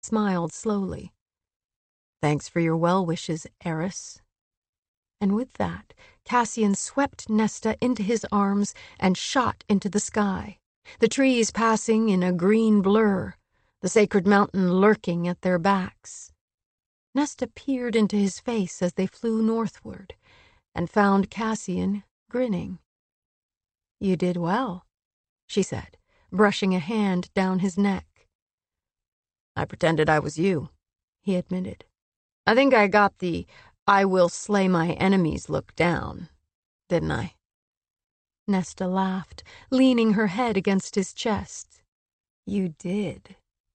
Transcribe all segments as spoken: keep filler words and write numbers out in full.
smiled slowly. "Thanks for your well wishes, Eris." And with that, Cassian swept Nesta into his arms and shot into the sky, the trees passing in a green blur, the sacred mountain lurking at their backs. Nesta peered into his face as they flew northward, and found Cassian grinning. "You did well," she said, brushing a hand down his neck. "I pretended I was you," he admitted. "I think I got the I will slay my enemies look down, didn't I?" Nesta laughed, leaning her head against his chest. "You did."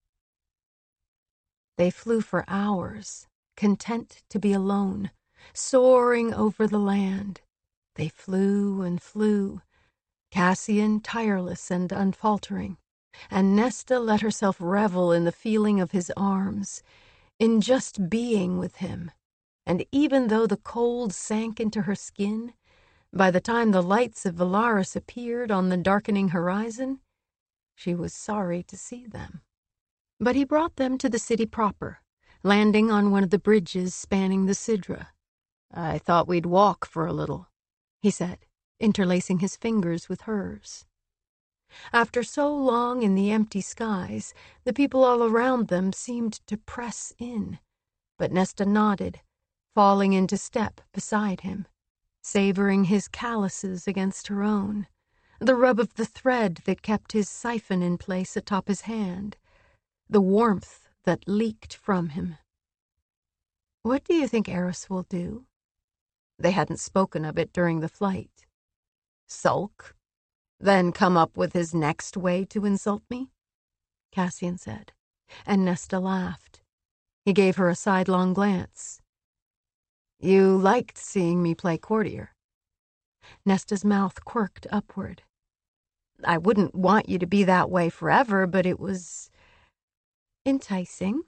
They flew for hours, content to be alone, soaring over the land. They flew and flew, Cassian tireless and unfaltering, and Nesta let herself revel in the feeling of his arms, in just being with him. And even though the cold sank into her skin, by the time the lights of Velaris appeared on the darkening horizon, she was sorry to see them. But he brought them to the city proper, landing on one of the bridges spanning the Sidra. "I thought we'd walk for a little," he said, interlacing his fingers with hers. After so long in the empty skies, the people all around them seemed to press in, but Nesta nodded, falling into step beside him, savoring his calluses against her own, the rub of the thread that kept his siphon in place atop his hand, the warmth that leaked from him. "What do you think Eris will do?" They hadn't spoken of it during the flight. "Sulk? Then come up with his next way to insult me?" Cassian said, and Nesta laughed. He gave her a sidelong glance. "You liked seeing me play courtier." Nesta's mouth quirked upward. "I wouldn't want you to be that way forever, but it was enticing.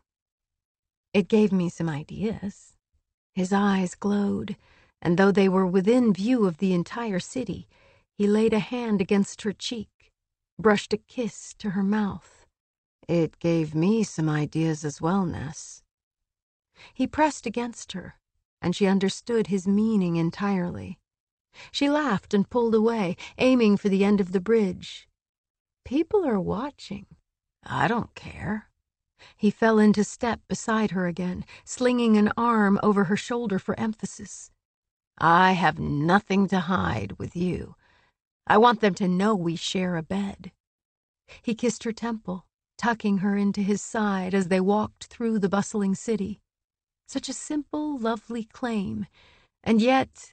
It gave me some ideas." His eyes glowed, and though they were within view of the entire city, he laid a hand against her cheek, brushed a kiss to her mouth. "It gave me some ideas as well, Ness." He pressed against her, and she understood his meaning entirely. She laughed and pulled away, aiming for the end of the bridge. "People are watching." "I don't care." He fell into step beside her again, slinging an arm over her shoulder for emphasis. "I have nothing to hide with you. I want them to know we share a bed." He kissed her temple, tucking her into his side as they walked through the bustling city. Such a simple, lovely claim, and yet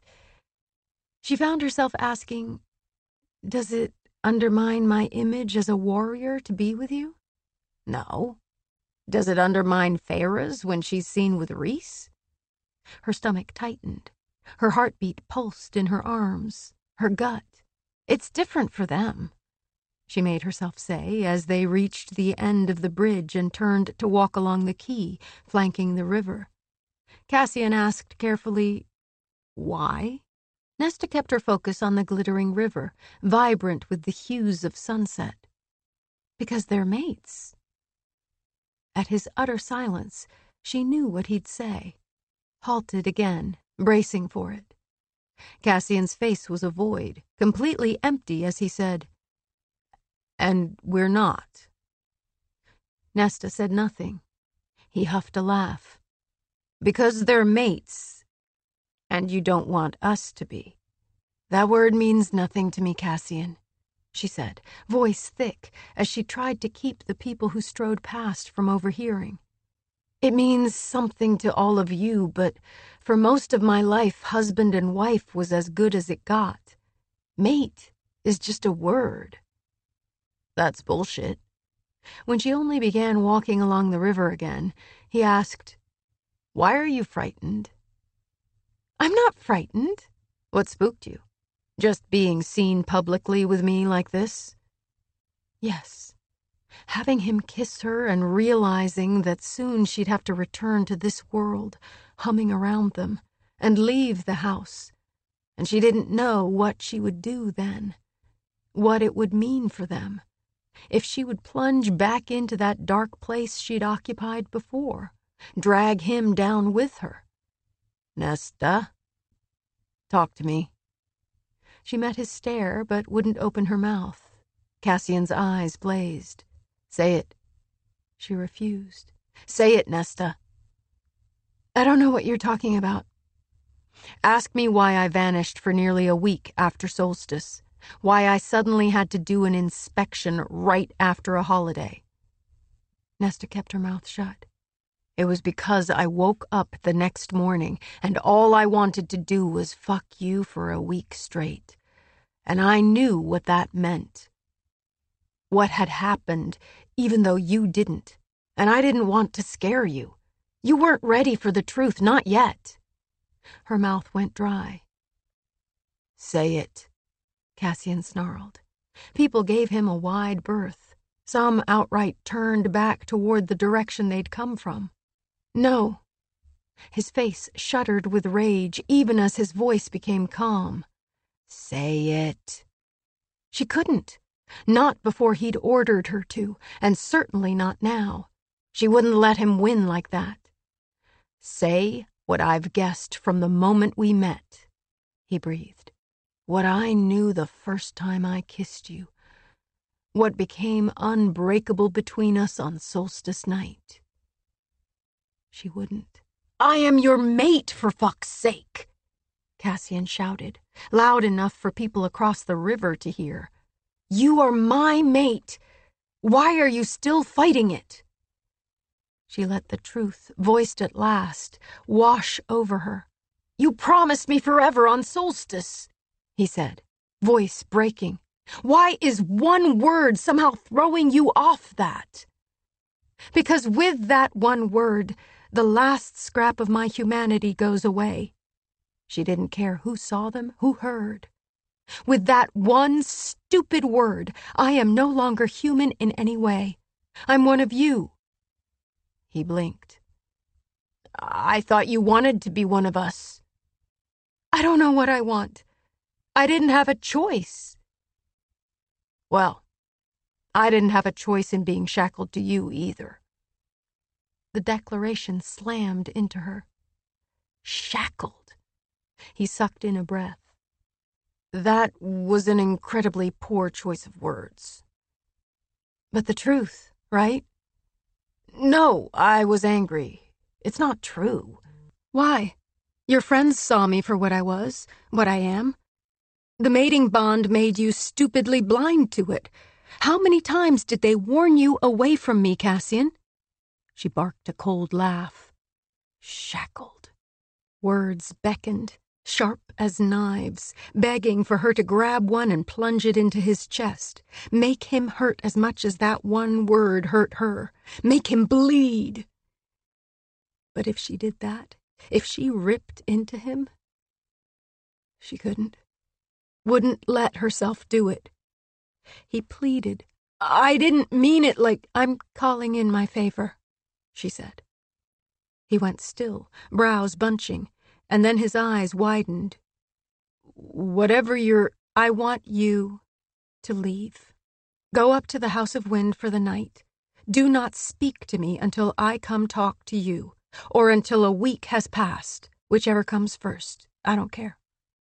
she found herself asking, "Does it undermine my image as a warrior to be with you?" "No. Does it undermine Feyre's when she's seen with Rhys?" Her stomach tightened. Her heartbeat pulsed in her arms, her gut. "It's different for them," she made herself say as they reached the end of the bridge and turned to walk along the quay, flanking the river. Cassian asked carefully, "Why?" Nesta kept her focus on the glittering river, vibrant with the hues of sunset. "Because they're mates." At his utter silence, she knew what he'd say, halted again, bracing for it. Cassian's face was a void, completely empty as he said, "And we're not." Nesta said nothing. He huffed a laugh. "Because they're mates, and you don't want us to be." "That word means nothing to me, Cassian," she said, voice thick, as she tried to keep the people who strode past from overhearing. "It means something to all of you, but for most of my life, husband and wife was as good as it got. Mate is just a word." "That's bullshit." When she only began walking along the river again, he asked, "Why are you frightened?" "I'm not frightened." "What spooked you? Just being seen publicly with me like this?" Yes. Having him kiss her and realizing that soon she'd have to return to this world, humming around them, and leave the house. And she didn't know what she would do then, what it would mean for them, If she would plunge back into that dark place she'd occupied before, drag him down with her. Nesta, talk to me. She met his stare, but wouldn't open her mouth. Cassian's eyes blazed. Say it. She refused. Say it, Nesta. I don't know what you're talking about. Ask me why I vanished for nearly a week after solstice. Why I suddenly had to do an inspection right after a holiday. Nesta kept her mouth shut. It was because I woke up the next morning and all I wanted to do was fuck you for a week straight. And I knew what that meant. What had happened, even though you didn't. And I didn't want to scare you. You weren't ready for the truth, not yet. Her mouth went dry. Say it, Cassian snarled. People gave him a wide berth. Some outright turned back toward the direction they'd come from. No. His face shuddered with rage, even as his voice became calm. Say it. She couldn't. Not before he'd ordered her to, and certainly not now. She wouldn't let him win like that. Say what I've guessed from the moment we met, he breathed. What I knew the first time I kissed you. What became unbreakable between us on solstice night. She wouldn't. I am your mate, for fuck's sake, Cassian shouted, loud enough for people across the river to hear. You are my mate. Why are you still fighting it? She let the truth, voiced at last, wash over her. You promised me forever on solstice, he said, voice breaking. Why is one word somehow throwing you off that? Because with that one word, the last scrap of my humanity goes away. She didn't care who saw them, who heard. With that one stupid word, I am no longer human in any way. I'm one of you. He blinked. I thought you wanted to be one of us. I don't know what I want. I didn't have a choice. Well, I didn't have a choice in being shackled to you either. The declaration slammed into her. Shackled. He sucked in a breath. That was an incredibly poor choice of words. But the truth, right? No, I was angry. It's not true. Why? Your friends saw me for what I was, what I am. The mating bond made you stupidly blind to it. How many times did they warn you away from me, Cassian? She barked a cold laugh. Shackled. Words beckoned, sharp as knives, begging for her to grab one and plunge it into his chest. Make him hurt as much as that one word hurt her. Make him bleed. But if she did that, if she ripped into him, she couldn't. Wouldn't let herself do it. He pleaded. I didn't mean it like I'm calling in my favor, she said. He went still, brows bunching, and then his eyes widened. Whatever you're, I want you to leave. Go up to the House of Wind for the night. Do not speak to me until I come talk to you, or until a week has passed, whichever comes first. I don't care.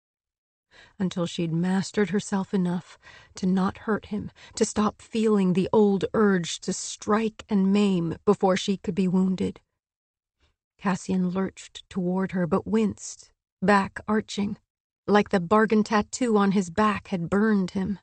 Until she'd mastered herself enough to not hurt him, to stop feeling the old urge to strike and maim before she could be wounded. Cassian lurched toward her, but winced, back arching, like the bargain tattoo on his back had burned him.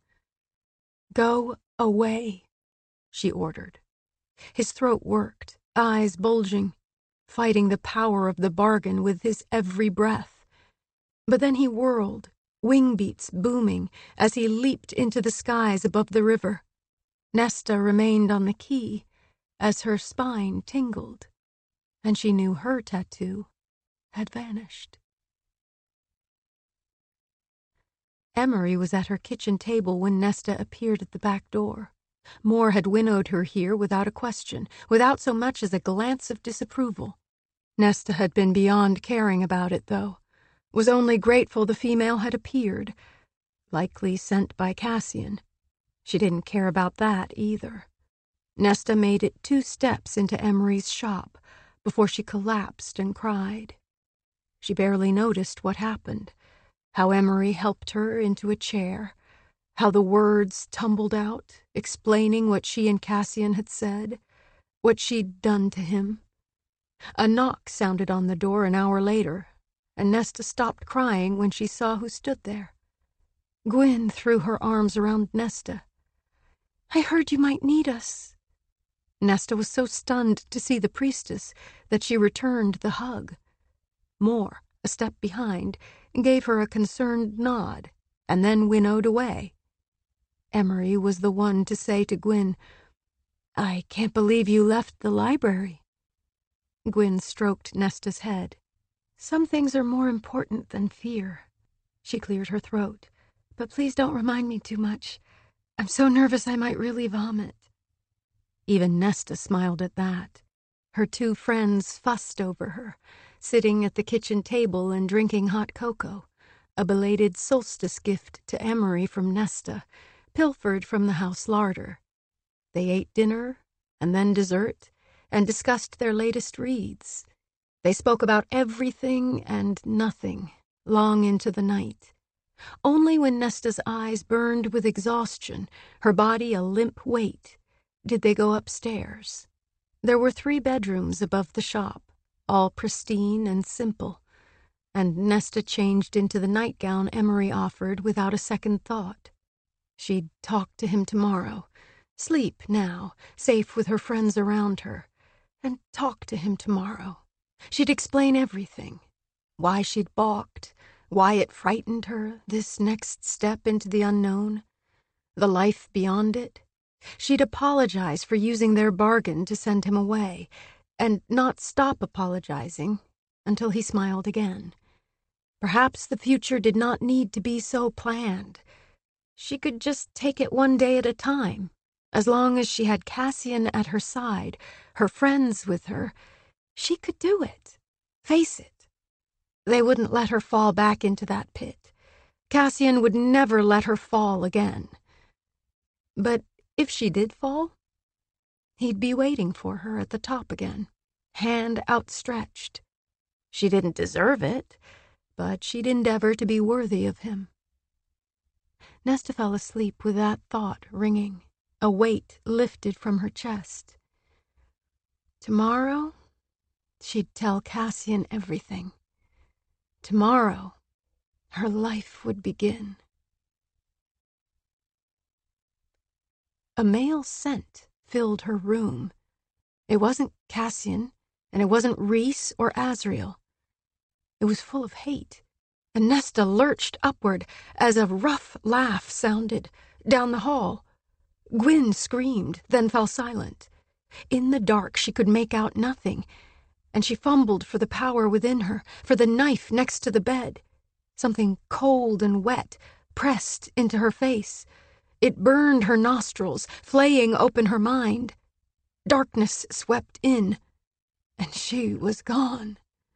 Go away, she ordered. His throat worked, eyes bulging, fighting the power of the bargain with his every breath. But then he whirled, wing beats booming, as he leaped into the skies above the river. Nesta remained on the quay, as her spine tingled, and she knew her tattoo had vanished. Emery was at her kitchen table when Nesta appeared at the back door. Moore had winnowed her here without a question, without so much as a glance of disapproval. Nesta had been beyond caring about it, though. Was only grateful the female had appeared, likely sent by Cassian. She didn't care about that either. Nesta made it two steps into Emery's shop before she collapsed and cried. She barely noticed what happened, how Emery helped her into a chair, how the words tumbled out, explaining what she and Cassian had said, what she'd done to him. A knock sounded on the door an hour later, and Nesta stopped crying when she saw who stood there. Gwyn threw her arms around Nesta. "I heard you might need us." Nesta was so stunned to see the priestess that she returned the hug. Moore, a step behind, gave her a concerned nod, and then winnowed away. Emery was the one to say to Gwyn, "I can't believe you left the library." Gwyn stroked Nesta's head. "Some things are more important than fear." She cleared her throat. "But please don't remind me too much. I'm so nervous I might really vomit." Even Nesta smiled at that. Her two friends fussed over her, sitting at the kitchen table and drinking hot cocoa, a belated solstice gift to Emery from Nesta, pilfered from the house larder. They ate dinner, and then dessert, and discussed their latest reads. They spoke about everything and nothing, long into the night. Only when Nesta's eyes burned with exhaustion, her body a limp weight, did they go upstairs. There were three bedrooms above the shop, all pristine and simple, and Nesta changed into the nightgown Emery offered without a second thought. She'd talk to him tomorrow, sleep now, safe with her friends around her, and talk to him tomorrow. She'd explain everything, why she'd balked, why it frightened her, this next step into the unknown, the life beyond it. She'd apologize for using their bargain to send him away, and not stop apologizing until he smiled again. Perhaps the future did not need to be so planned. She could just take it one day at a time. As long as she had Cassian at her side, her friends with her, she could do it, face it. They wouldn't let her fall back into that pit. Cassian would never let her fall again. But if she did fall, he'd be waiting for her at the top again, hand outstretched. She didn't deserve it, but she'd endeavor to be worthy of him. Nesta fell asleep with that thought ringing, a weight lifted from her chest. Tomorrow, she'd tell Cassian everything. Tomorrow, her life would begin. A male scent filled her room. It wasn't Cassian, and it wasn't Rhys or Azriel. It was full of hate, and Nesta lurched upward as a rough laugh sounded down the hall. Gwyn screamed, then fell silent. In the dark she could make out nothing, and she fumbled for the power within her, for the knife next to the bed. Something cold and wet pressed into her face. It burned her nostrils, flaying open her mind. Darkness swept in, and she was gone.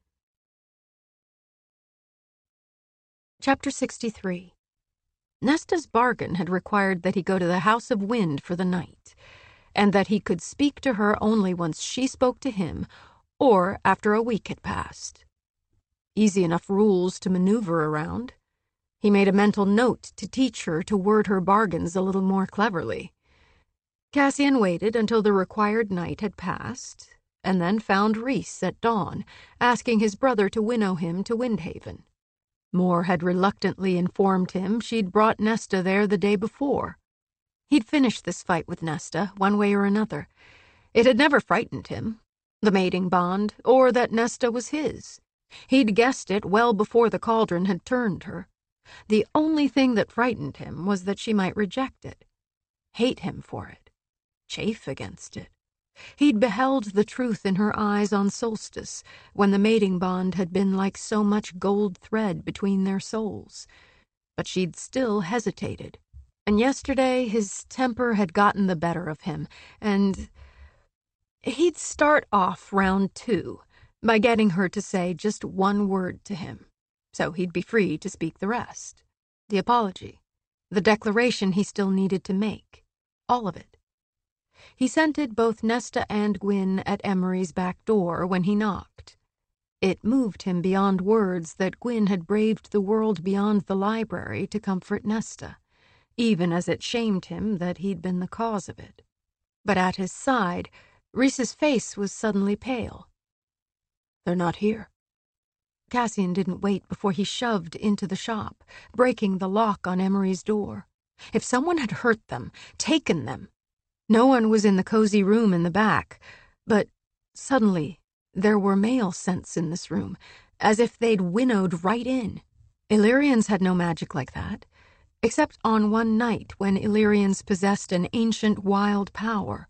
Chapter sixty-three. Nesta's bargain had required that he go to the House of Wind for the night, and that he could speak to her only once she spoke to him, or after a week had passed. Easy enough rules to maneuver around. He made a mental note to teach her to word her bargains a little more cleverly. Cassian waited until the required night had passed, and then found Rhys at dawn, asking his brother to winnow him to Windhaven. Moore had reluctantly informed him she'd brought Nesta there the day before. He'd finished this fight with Nesta, one way or another. It had never frightened him, the mating bond, or that Nesta was his. He'd guessed it well before the cauldron had turned her. The only thing that frightened him was that she might reject it, hate him for it, chafe against it. He'd beheld the truth in her eyes on Solstice, when the mating bond had been like so much gold thread between their souls. But she'd still hesitated, and yesterday his temper had gotten the better of him, and he'd start off round two by getting her to say just one word to him, so he'd be free to speak the rest. The apology, the declaration he still needed to make. All of it. He scented both Nesta and Gwyn at Emery's back door when he knocked. It moved him beyond words that Gwyn had braved the world beyond the library to comfort Nesta, even as it shamed him that he'd been the cause of it. But at his side, Rhys's face was suddenly pale. "They're not here." Cassian didn't wait before he shoved into the shop, breaking the lock on Emery's door. If someone had hurt them, taken them. No one was in the cozy room in the back, but suddenly there were male scents in this room, as if they'd winnowed right in. Illyrians had no magic like that, except on one night when Illyrians possessed an ancient wild power.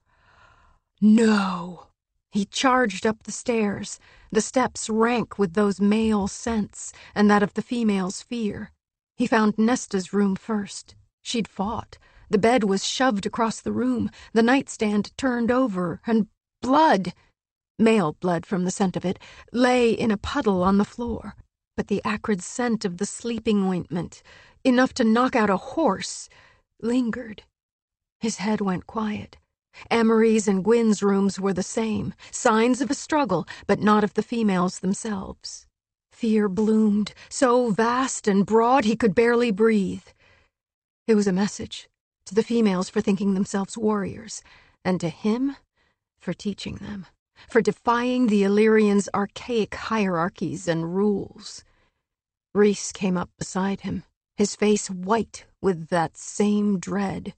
No! He charged up the stairs, the steps rank with those male scents and that of the female's fear. He found Nesta's room first. She'd fought. The bed was shoved across the room, the nightstand turned over, and blood, male blood from the scent of it, lay in a puddle on the floor. But the acrid scent of the sleeping ointment, enough to knock out a horse, lingered. His head went quiet. Emery's and Gwyn's rooms were the same, signs of a struggle, but not of the females themselves. Fear bloomed, so vast and broad he could barely breathe. It was a message to the females for thinking themselves warriors, and to him for teaching them, for defying the Illyrians' archaic hierarchies and rules. Rhys came up beside him, his face white with that same dread.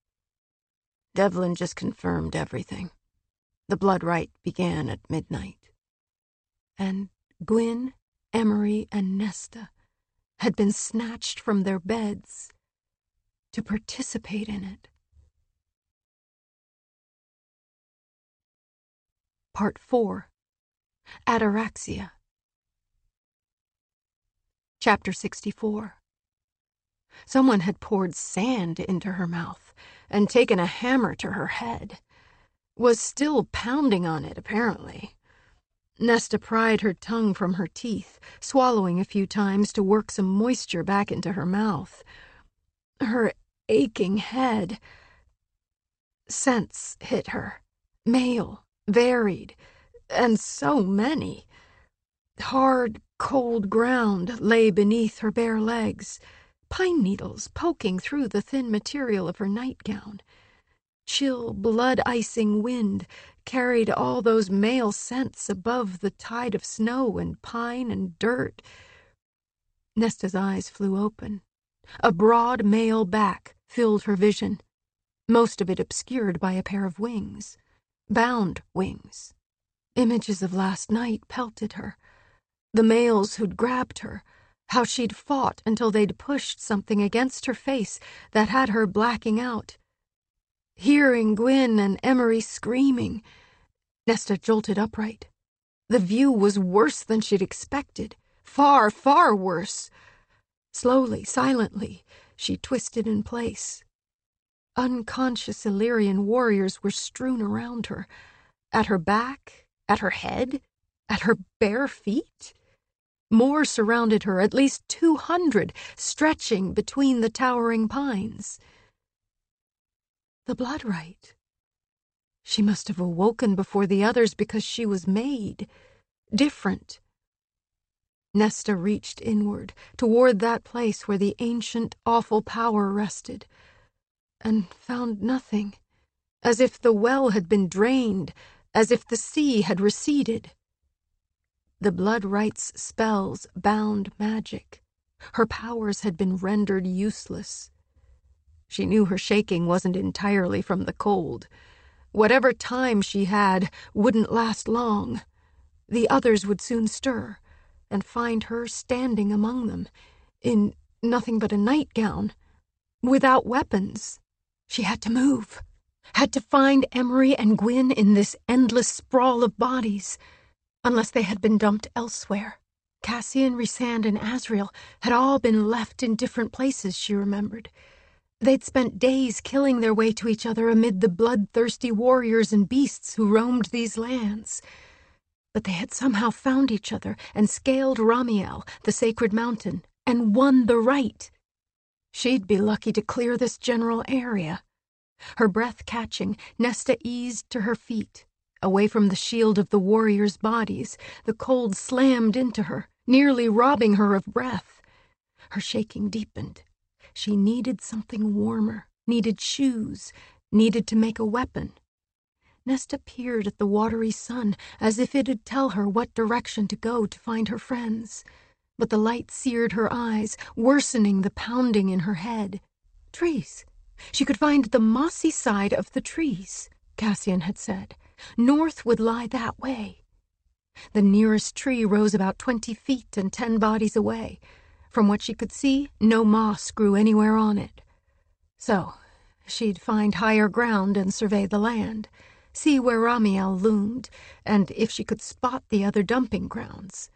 Devlin just confirmed everything. The blood rite began at midnight. And Gwyn, Emery, and Nesta had been snatched from their beds to participate in it. Part four. Ataraxia. Chapter sixty-four. Someone had poured sand into her mouth and taken a hammer to her head. Was still pounding on it, apparently. Nesta pried her tongue from her teeth, swallowing a few times to work some moisture back into her mouth. Her aching head. Scents hit her. Male, varied, and so many. Hard, cold ground lay beneath her bare legs, pine needles poking through the thin material of her nightgown. Chill, blood-icing wind carried all those male scents above the tide of snow and pine and dirt. Nesta's eyes flew open. A broad male back filled her vision, most of it obscured by a pair of wings. Bound wings. Images of last night pelted her. The males who'd grabbed her, how she'd fought until they'd pushed something against her face that had her blacking out. Hearing Gwyn and Emery screaming, Nesta jolted upright. The view was worse than she'd expected. Far, far worse. Slowly, silently, she twisted in place. Unconscious Illyrian warriors were strewn around her, at her back, at her head, at her bare feet. More surrounded her, at least two hundred, stretching between the towering pines. The blood rite. She must have awoken before the others because she was made. Different. Nesta reached inward, toward that place where the ancient, awful power rested, and found nothing, as if the well had been drained, as if the sea had receded. The blood rite's spells bound magic. Her powers had been rendered useless. She knew her shaking wasn't entirely from the cold. Whatever time she had wouldn't last long. The others would soon stir, and find her standing among them, in nothing but a nightgown, without weapons. She had to move, had to find Emery and Gwyn in this endless sprawl of bodies, unless they had been dumped elsewhere. Cassian, Rhysand, and Azriel had all been left in different places, she remembered. They'd spent days killing their way to each other amid the bloodthirsty warriors and beasts who roamed these lands. But they had somehow found each other and scaled Ramiel, the sacred mountain, and won the right. She'd be lucky to clear this general area. Her breath catching, Nesta eased to her feet. Away from the shield of the warriors' bodies, the cold slammed into her, nearly robbing her of breath. Her shaking deepened. She needed something warmer, needed shoes, needed to make a weapon. Nesta peered at the watery sun as if it'd tell her what direction to go to find her friends. But the light seared her eyes, worsening the pounding in her head. Trees. She could find the mossy side of the trees, Cassian had said. North would lie that way. The nearest tree rose about twenty feet and ten bodies away. From what she could see, no moss grew anywhere on it. So, she'd find higher ground and survey the land, see where Ramiel loomed, and if she could spot the other dumping grounds.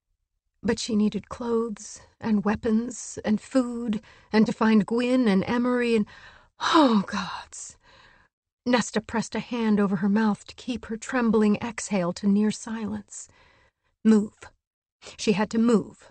But she needed clothes and weapons and food and to find Gwyn and Emery and... Oh, gods! Nesta pressed a hand over her mouth to keep her trembling exhale to near silence. Move. She had to move.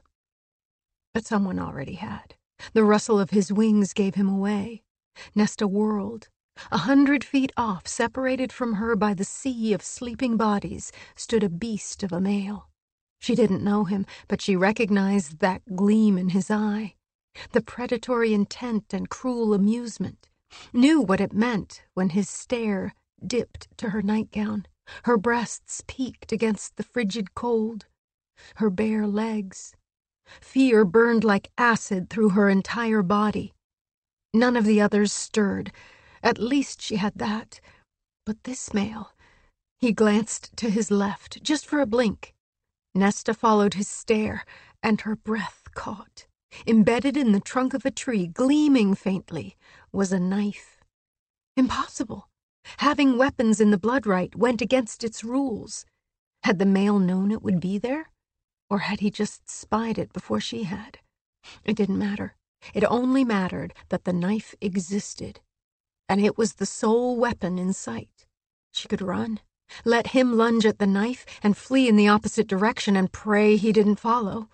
But someone already had. The rustle of his wings gave him away. Nesta whirled. A hundred feet off, separated from her by the sea of sleeping bodies, stood a beast of a male. She didn't know him, but she recognized that gleam in his eye, the predatory intent and cruel amusement, knew what it meant when his stare dipped to her nightgown, her breasts peaked against the frigid cold, her bare legs. Fear burned like acid through her entire body. None of the others stirred. At least she had that. But this male... He glanced to his left, just for a blink. Nesta followed his stare, and her breath caught. Embedded in the trunk of a tree, gleaming faintly, was a knife. Impossible. Having weapons in the Bloodright went against its rules. Had the male known it would be there? Or had he just spied it before she had? It didn't matter. It only mattered that the knife existed. And it was the sole weapon in sight. She could run. Let him lunge at the knife and flee in the opposite direction and pray he didn't follow.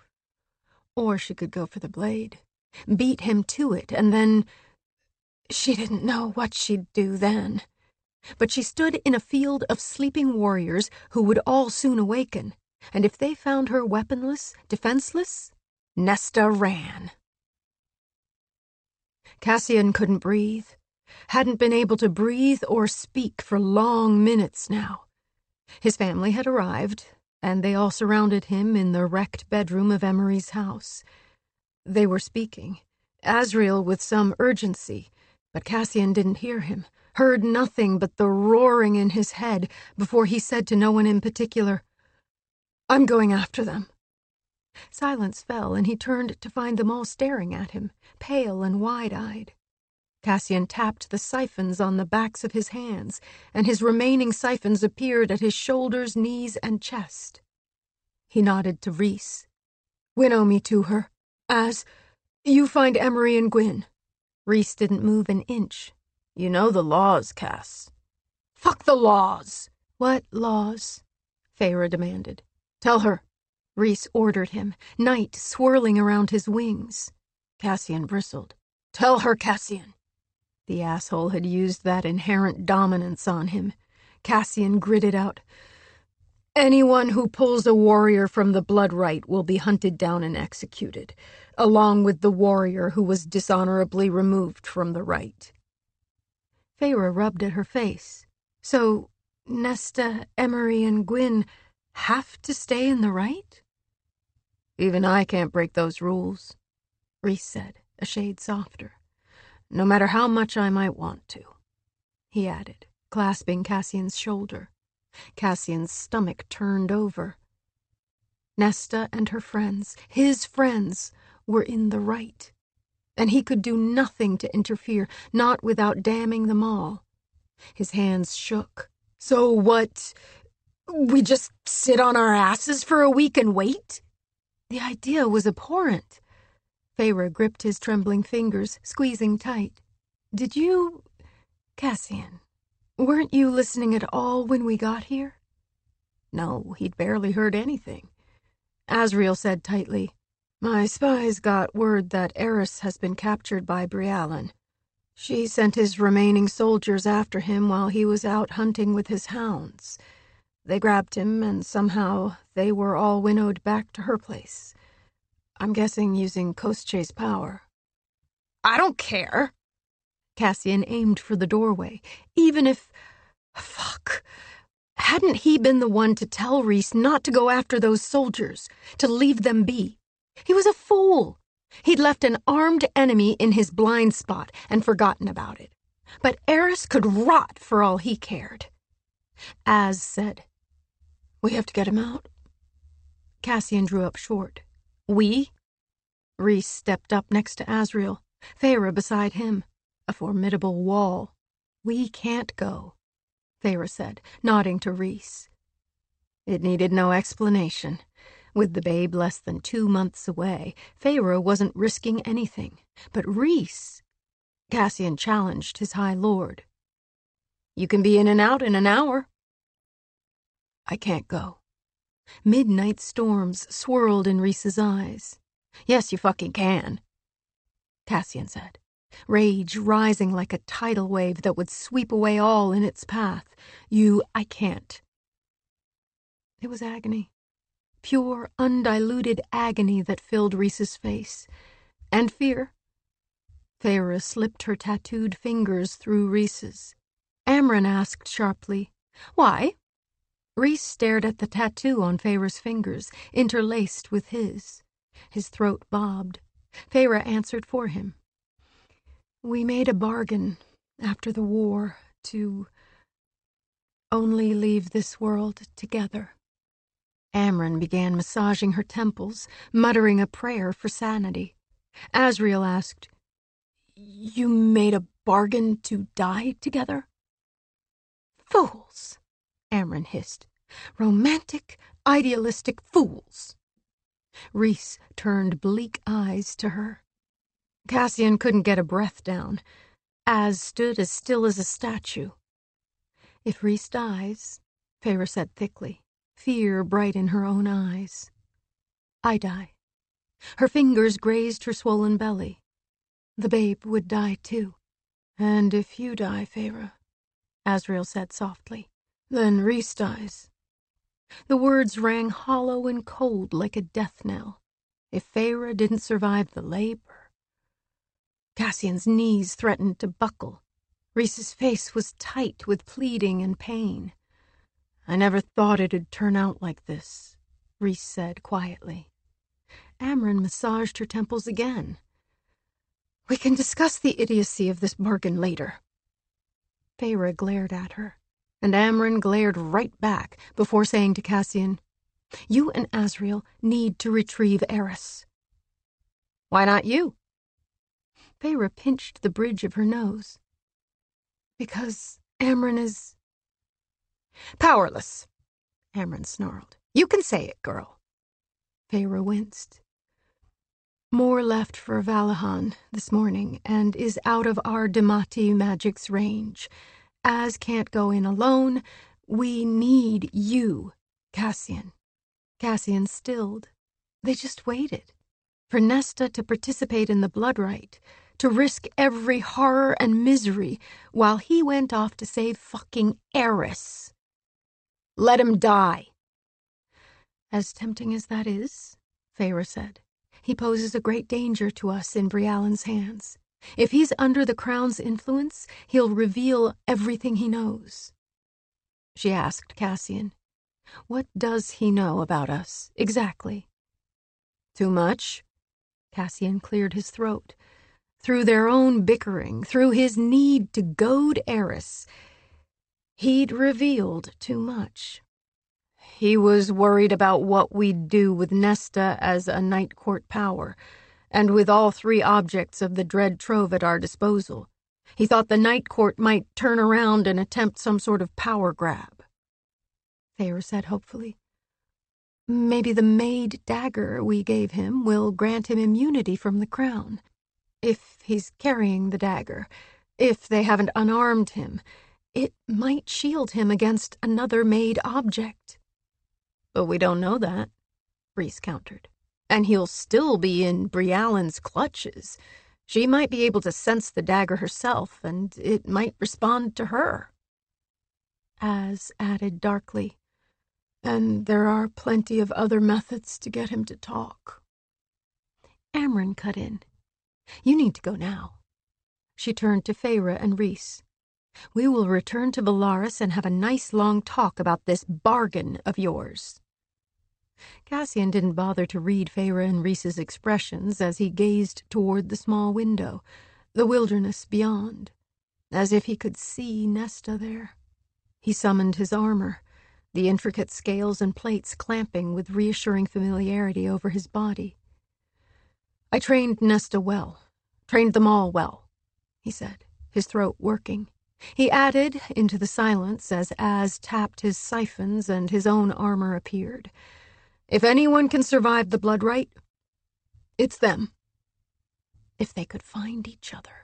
Or she could go for the blade, beat him to it, and then... She didn't know what she'd do then. But she stood in a field of sleeping warriors who would all soon awaken, and if they found her weaponless, defenseless, Nesta ran. Cassian couldn't breathe. Hadn't been able to breathe or speak for long minutes now. His family had arrived, and they all surrounded him in the wrecked bedroom of Emery's house. They were speaking, Asriel with some urgency, but Cassian didn't hear him, heard nothing but the roaring in his head before he said to no one in particular, "I'm going after them." Silence fell, and he turned to find them all staring at him, pale and wide-eyed. Cassian tapped the siphons on the backs of his hands, and his remaining siphons appeared at his shoulders, knees, and chest. He nodded to Rhys. "Winnow me to her. As, you find Emery and Gwyn." Rhys didn't move an inch. "You know the laws, Cass." "Fuck the laws!" "What laws?" Feyre demanded. "Tell her," Rhys ordered him, night swirling around his wings. Cassian bristled. "Tell her, Cassian." The asshole had used that inherent dominance on him. Cassian gritted out, "Anyone who pulls a warrior from the Bloodright will be hunted down and executed, along with the warrior who was dishonorably removed from the right." Feyre rubbed at her face. "So, Nesta, Emery, and Gwyn have to stay in the right?" "Even I can't break those rules," Rhys said, a shade softer. "No matter how much I might want to," he added, clasping Cassian's shoulder. Cassian's stomach turned over. Nesta and her friends, his friends, were in the right, and he could do nothing to interfere, not without damning them all. His hands shook. "So what? We just sit on our asses for a week and wait?" The idea was abhorrent. Feyre gripped his trembling fingers, squeezing tight. "Did you... Cassian, weren't you listening at all when we got here?" No, he'd barely heard anything. Asriel said tightly, My spies got word that Eris has been captured by Briallen. She sent his remaining soldiers after him while he was out hunting with his hounds. They grabbed him, and somehow they were all winnowed back to her place. I'm guessing using Koschei's power. I don't care. Cassian aimed for the doorway. Even if... Fuck. Hadn't he been the one to tell Rhys not to go after those soldiers, to leave them be? He was a fool. He'd left an armed enemy in his blind spot and forgotten about it. But Eris could rot for all he cared. Az said, "We have to get him out." Cassian drew up short. We? Rhys stepped up next to Azriel, Feyre beside him, a formidable wall. We can't go, Feyre said, nodding to Rhys. It needed no explanation. With the babe less than two months away, Feyre wasn't risking anything. But Rhys... Cassian challenged his High Lord. You can be in and out in an hour. I can't go. Midnight storms swirled in Rhys's eyes. Yes, you fucking can, Cassian said, rage rising like a tidal wave that would sweep away all in its path. You, I can't. It was agony. Pure, undiluted agony that filled Rhys's face. And fear. Feyre slipped her tattooed fingers through Rhys's. Amren asked sharply, "Why?" Rhys stared at the tattoo on Feyre's fingers, interlaced with his. His throat bobbed. Feyre answered for him. "We made a bargain after the war to only leave this world together." Amren began massaging her temples, muttering a prayer for sanity. Azriel asked, "You made a bargain to die together?" "Fools," Amren hissed. "Romantic, idealistic fools." Rhys turned bleak eyes to her. Cassian couldn't get a breath down. Az stood as still as a statue. "If Rhys dies," Feyre said thickly, fear bright in her own eyes, "I die." Her fingers grazed her swollen belly. "The babe would die too." "And if you die, Feyre," Azriel said softly, "then Rhys dies." The words rang hollow and cold like a death knell. If Feyre didn't survive the labor... Cassian's knees threatened to buckle. Rhys's face was tight with pleading and pain. "I never thought it'd turn out like this," Rhys said quietly. Amren massaged her temples again. "We can discuss the idiocy of this bargain later." Feyre glared at her, and Amren glared right back before saying to Cassian, "You and Azriel need to retrieve Eris." "Why not you?" Feyre pinched the bridge of her nose. "Because Amren is..." "Powerless," Amren snarled. "You can say it, girl." Feyre winced. "More left for Valahan this morning, and is out of our Demati magic's range. Az can't go in alone. We need you, Cassian." Cassian stilled. They just waited. For Nesta to participate in the blood rite, to risk every horror and misery while he went off to save fucking Eris. "Let him die." "As tempting as that is," Feyre said, "he poses a great danger to us in Briallen's hands. If he's under the Crown's influence, he'll reveal everything he knows." She asked Cassian, "What does he know about us, exactly?" "Too much." Cassian cleared his throat. Through their own bickering, through his need to goad Eris, he'd revealed too much. He was worried about what we'd do with Nesta as a Night Court power, and with all three objects of the dread trove at our disposal. He thought the Night Court might turn around and attempt some sort of power grab. Feyre said hopefully, "Maybe the maid dagger we gave him will grant him immunity from the Crown. If he's carrying the dagger, if they haven't unarmed him, it might shield him against another made object." "But we don't know that," Rhys countered. And he'll still be in Briallen's clutches. She might be able to sense the dagger herself, and it might respond to her. Az added darkly, and there are plenty of other methods to get him to talk. Amren cut in. You need to go now. She turned to Feyre and Rhys. We will return to Velaris and have a nice long talk about this bargain of yours. Cassian didn't bother to read Feyre and Rhys's expressions as he gazed toward the small window, the wilderness beyond, as if he could see Nesta there. He summoned his armor, the intricate scales and plates clamping with reassuring familiarity over his body. I trained Nesta well, trained them all well, he said, his throat working. He added into the silence as Az tapped his siphons and his own armor appeared. If anyone can survive the blood rite, it's them. If they could find each other.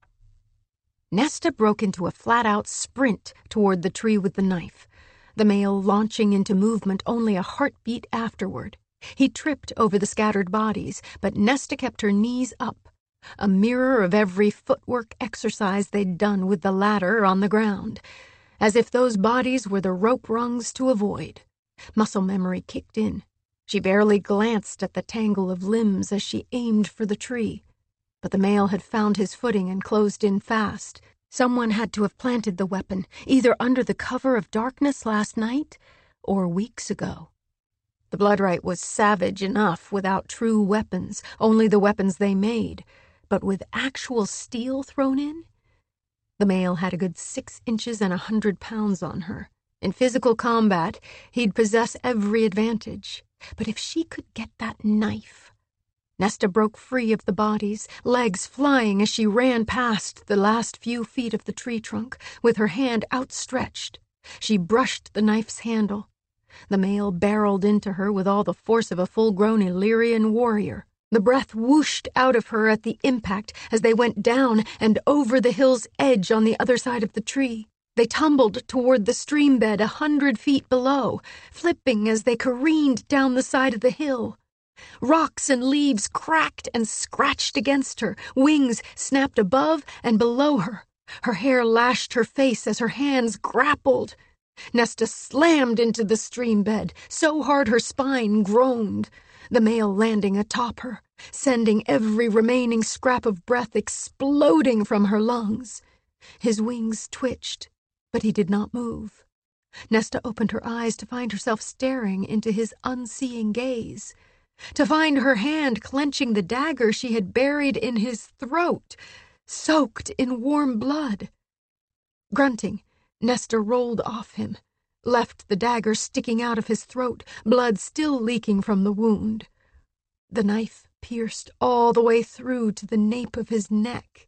Nesta broke into a flat-out sprint toward the tree with the knife, the male launching into movement only a heartbeat afterward. He tripped over the scattered bodies, but Nesta kept her knees up, a mirror of every footwork exercise they'd done with the ladder on the ground, as if those bodies were the rope rungs to avoid. Muscle memory kicked in. She barely glanced at the tangle of limbs as she aimed for the tree, but the male had found his footing and closed in fast. Someone had to have planted the weapon, either under the cover of darkness last night or weeks ago. The blood rite was savage enough without true weapons, only the weapons they made, but with actual steel thrown in? The male had a good six inches and a hundred pounds on her. In physical combat, he'd possess every advantage. But if she could get that knife... Nesta broke free of the bodies, legs flying as she ran past the last few feet of the tree trunk, with her hand outstretched. She brushed the knife's handle. The male barreled into her with all the force of a full-grown Illyrian warrior. The breath whooshed out of her at the impact as they went down and over the hill's edge on the other side of the tree. They tumbled toward the stream bed a hundred feet below, flipping as they careened down the side of the hill. Rocks and leaves cracked and scratched against her, wings snapped above and below her. Her hair lashed her face as her hands grappled. Nesta slammed into the stream bed, so hard her spine groaned, the male landing atop her, sending every remaining scrap of breath exploding from her lungs. His wings twitched, but he did not move. Nesta opened her eyes to find herself staring into his unseeing gaze, to find her hand clenching the dagger she had buried in his throat, soaked in warm blood. Grunting, Nesta rolled off him, left the dagger sticking out of his throat, blood still leaking from the wound. The knife pierced all the way through to the nape of his neck.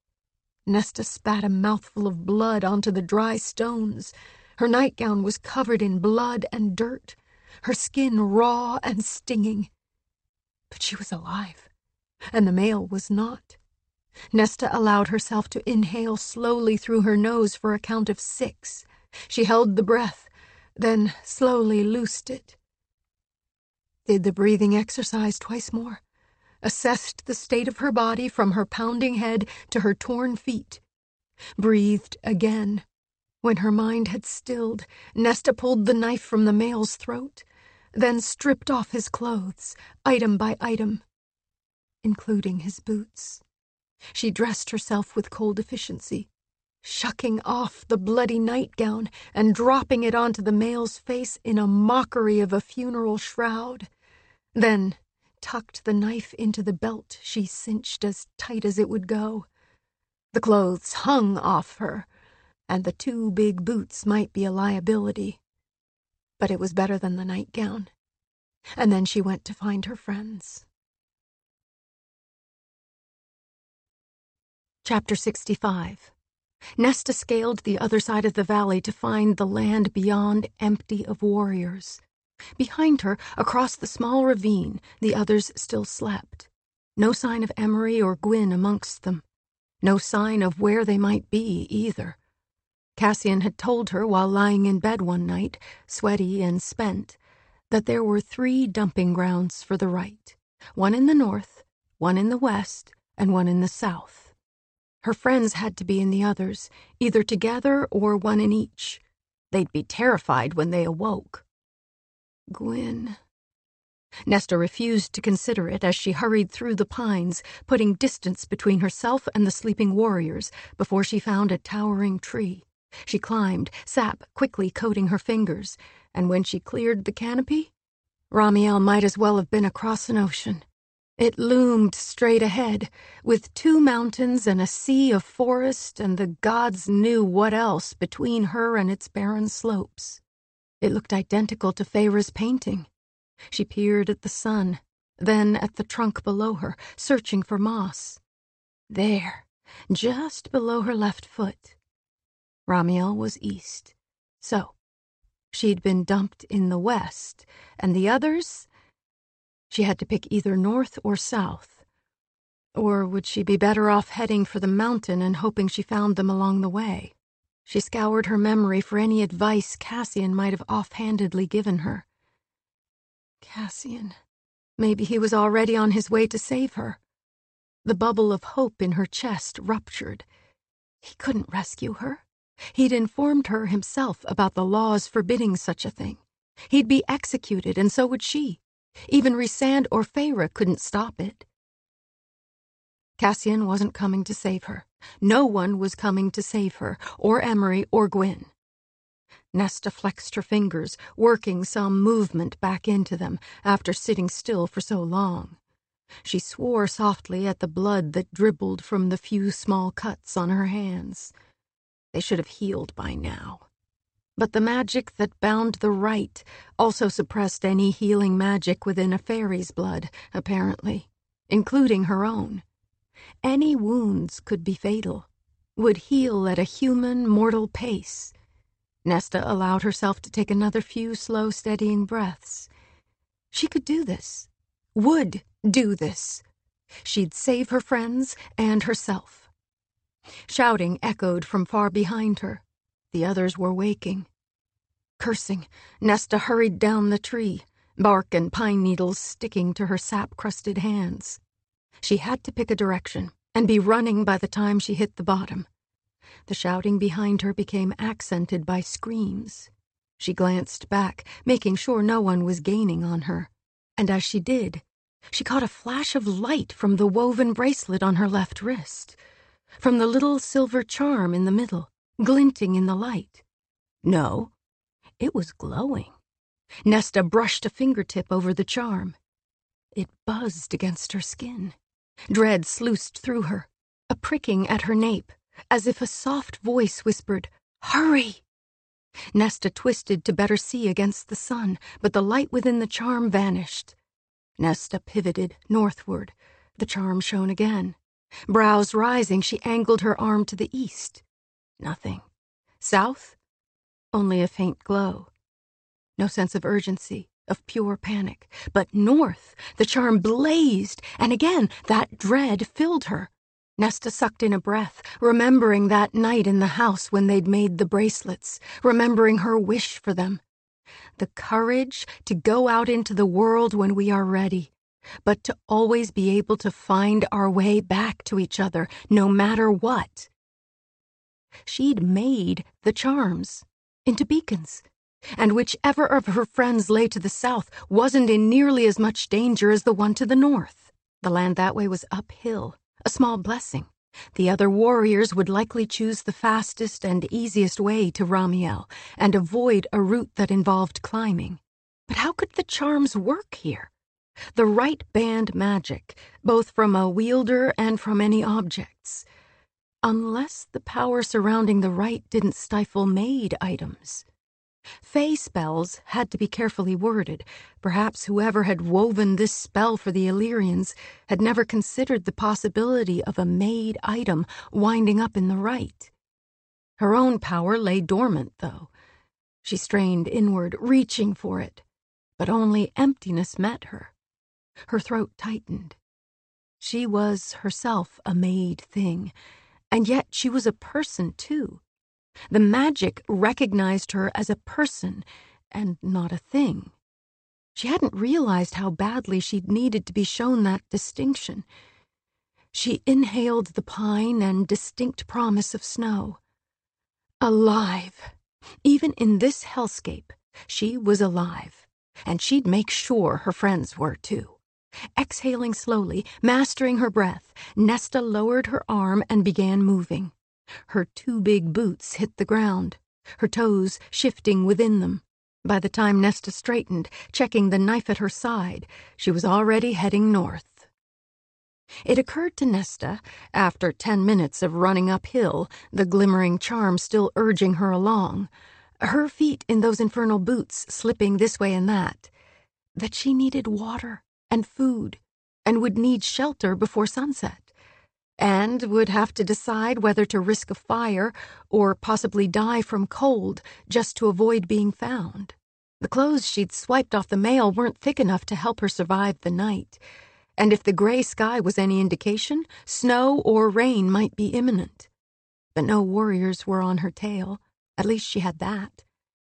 Nesta spat a mouthful of blood onto the dry stones. Her nightgown was covered in blood and dirt, her skin raw and stinging. But she was alive, and the male was not. Nesta allowed herself to inhale slowly through her nose for a count of six. She held the breath, then slowly loosed it. Did the breathing exercise twice more, assessed the state of her body from her pounding head to her torn feet. Breathed again. When her mind had stilled, Nesta pulled the knife from the male's throat, then stripped off his clothes, item by item, including his boots. She dressed herself with cold efficiency, shucking off the bloody nightgown and dropping it onto the male's face in a mockery of a funeral shroud, then tucked the knife into the belt she cinched as tight as it would go. The clothes hung off her, and the two big boots might be a liability, but it was better than the nightgown. And then she went to find her friends. Chapter sixty-five. Nesta scaled the other side of the valley to find the land beyond empty of warriors. Behind her, across the small ravine, the others still slept. No sign of Emery or Gwyn amongst them. No sign of where they might be, either. Cassian had told her while lying in bed one night, sweaty and spent, that there were three dumping grounds for the rite. One in the north, one in the west, and one in the south. Her friends had to be in the others, either together or one in each. They'd be terrified when they awoke. Gwyn. Nesta refused to consider it as she hurried through the pines, putting distance between herself and the sleeping warriors before she found a towering tree. She climbed, sap quickly coating her fingers, and when she cleared the canopy, Ramiel might as well have been across an ocean. It loomed straight ahead, with two mountains and a sea of forest and the gods knew what else between her and its barren slopes. It looked identical to Feyre's painting. She peered at the sun, then at the trunk below her, searching for moss. There, just below her left foot. Ramiel was east. So, she'd been dumped in the west, and the others? She had to pick either north or south. Or would she be better off heading for the mountain and hoping she found them along the way? She scoured her memory for any advice Cassian might have offhandedly given her. Cassian. Maybe he was already on his way to save her. The bubble of hope in her chest ruptured. He couldn't rescue her. He'd informed her himself about the laws forbidding such a thing. He'd be executed, and so would she. Even Rhysand or Feyre couldn't stop it. Cassian wasn't coming to save her. No one was coming to save her, or Emery, or Gwyn. Nesta flexed her fingers, working some movement back into them after sitting still for so long. She swore softly at the blood that dribbled from the few small cuts on her hands. They should have healed by now. But the magic that bound the right also suppressed any healing magic within a fairy's blood, apparently, including her own. Any wounds could be fatal, would heal at a human, mortal pace. Nesta allowed herself to take another few slow, steadying breaths. She could do this, would do this. She'd save her friends and herself. Shouting echoed from far behind her. The others were waking. Cursing, Nesta hurried down the tree, bark and pine needles sticking to her sap-crusted hands. She had to pick a direction and be running by the time she hit the bottom. The shouting behind her became accented by screams. She glanced back, making sure no one was gaining on her. And as she did, she caught a flash of light from the woven bracelet on her left wrist, from the little silver charm in the middle, glinting in the light. No, it was glowing. Nesta brushed a fingertip over the charm. It buzzed against her skin. Dread sluiced through her, a pricking at her nape, as if a soft voice whispered, "Hurry!" Nesta twisted to better see against the sun, but the light within the charm vanished. Nesta pivoted northward. The charm shone again. Brows rising, she angled her arm to the east. Nothing. South? Only a faint glow. No sense of urgency, of pure panic. But north, the charm blazed, and again that dread filled her. Nesta sucked in a breath, remembering that night in the house when they'd made the bracelets, remembering her wish for them. The courage to go out into the world when we are ready, but to always be able to find our way back to each other, no matter what. She'd made the charms into beacons, and whichever of her friends lay to the south wasn't in nearly as much danger as the one to the north. The land that way was uphill, a small blessing. The other warriors would likely choose the fastest and easiest way to Ramiel and avoid a route that involved climbing. But how could the charms work here? The right band magic, both from a wielder and from any objects. Unless the power surrounding the right didn't stifle made items. Fey spells had to be carefully worded. Perhaps whoever had woven this spell for the Illyrians had never considered the possibility of a made item winding up in the right. Her own power lay dormant, though. She strained inward, reaching for it, but only emptiness met her. Her throat tightened. She was herself a made thing, and yet she was a person, too. The magic recognized her as a person and not a thing. She hadn't realized how badly she'd needed to be shown that distinction. She inhaled the pine and distinct promise of snow. Alive. Even in this hellscape, she was alive, and she'd make sure her friends were too. Exhaling slowly, mastering her breath, Nesta lowered her arm and began moving. Her two big boots hit the ground, her toes shifting within them. By the time Nesta straightened, checking the knife at her side, she was already heading north. It occurred to Nesta, after ten minutes of running uphill, the glimmering charm still urging her along, her feet in those infernal boots slipping this way and that, that she needed water and food, and would need shelter before sunset, and would have to decide whether to risk a fire or possibly die from cold just to avoid being found. The clothes she'd swiped off the mail weren't thick enough to help her survive the night, and if the gray sky was any indication, snow or rain might be imminent. But no warriors were on her tail, at least she had that,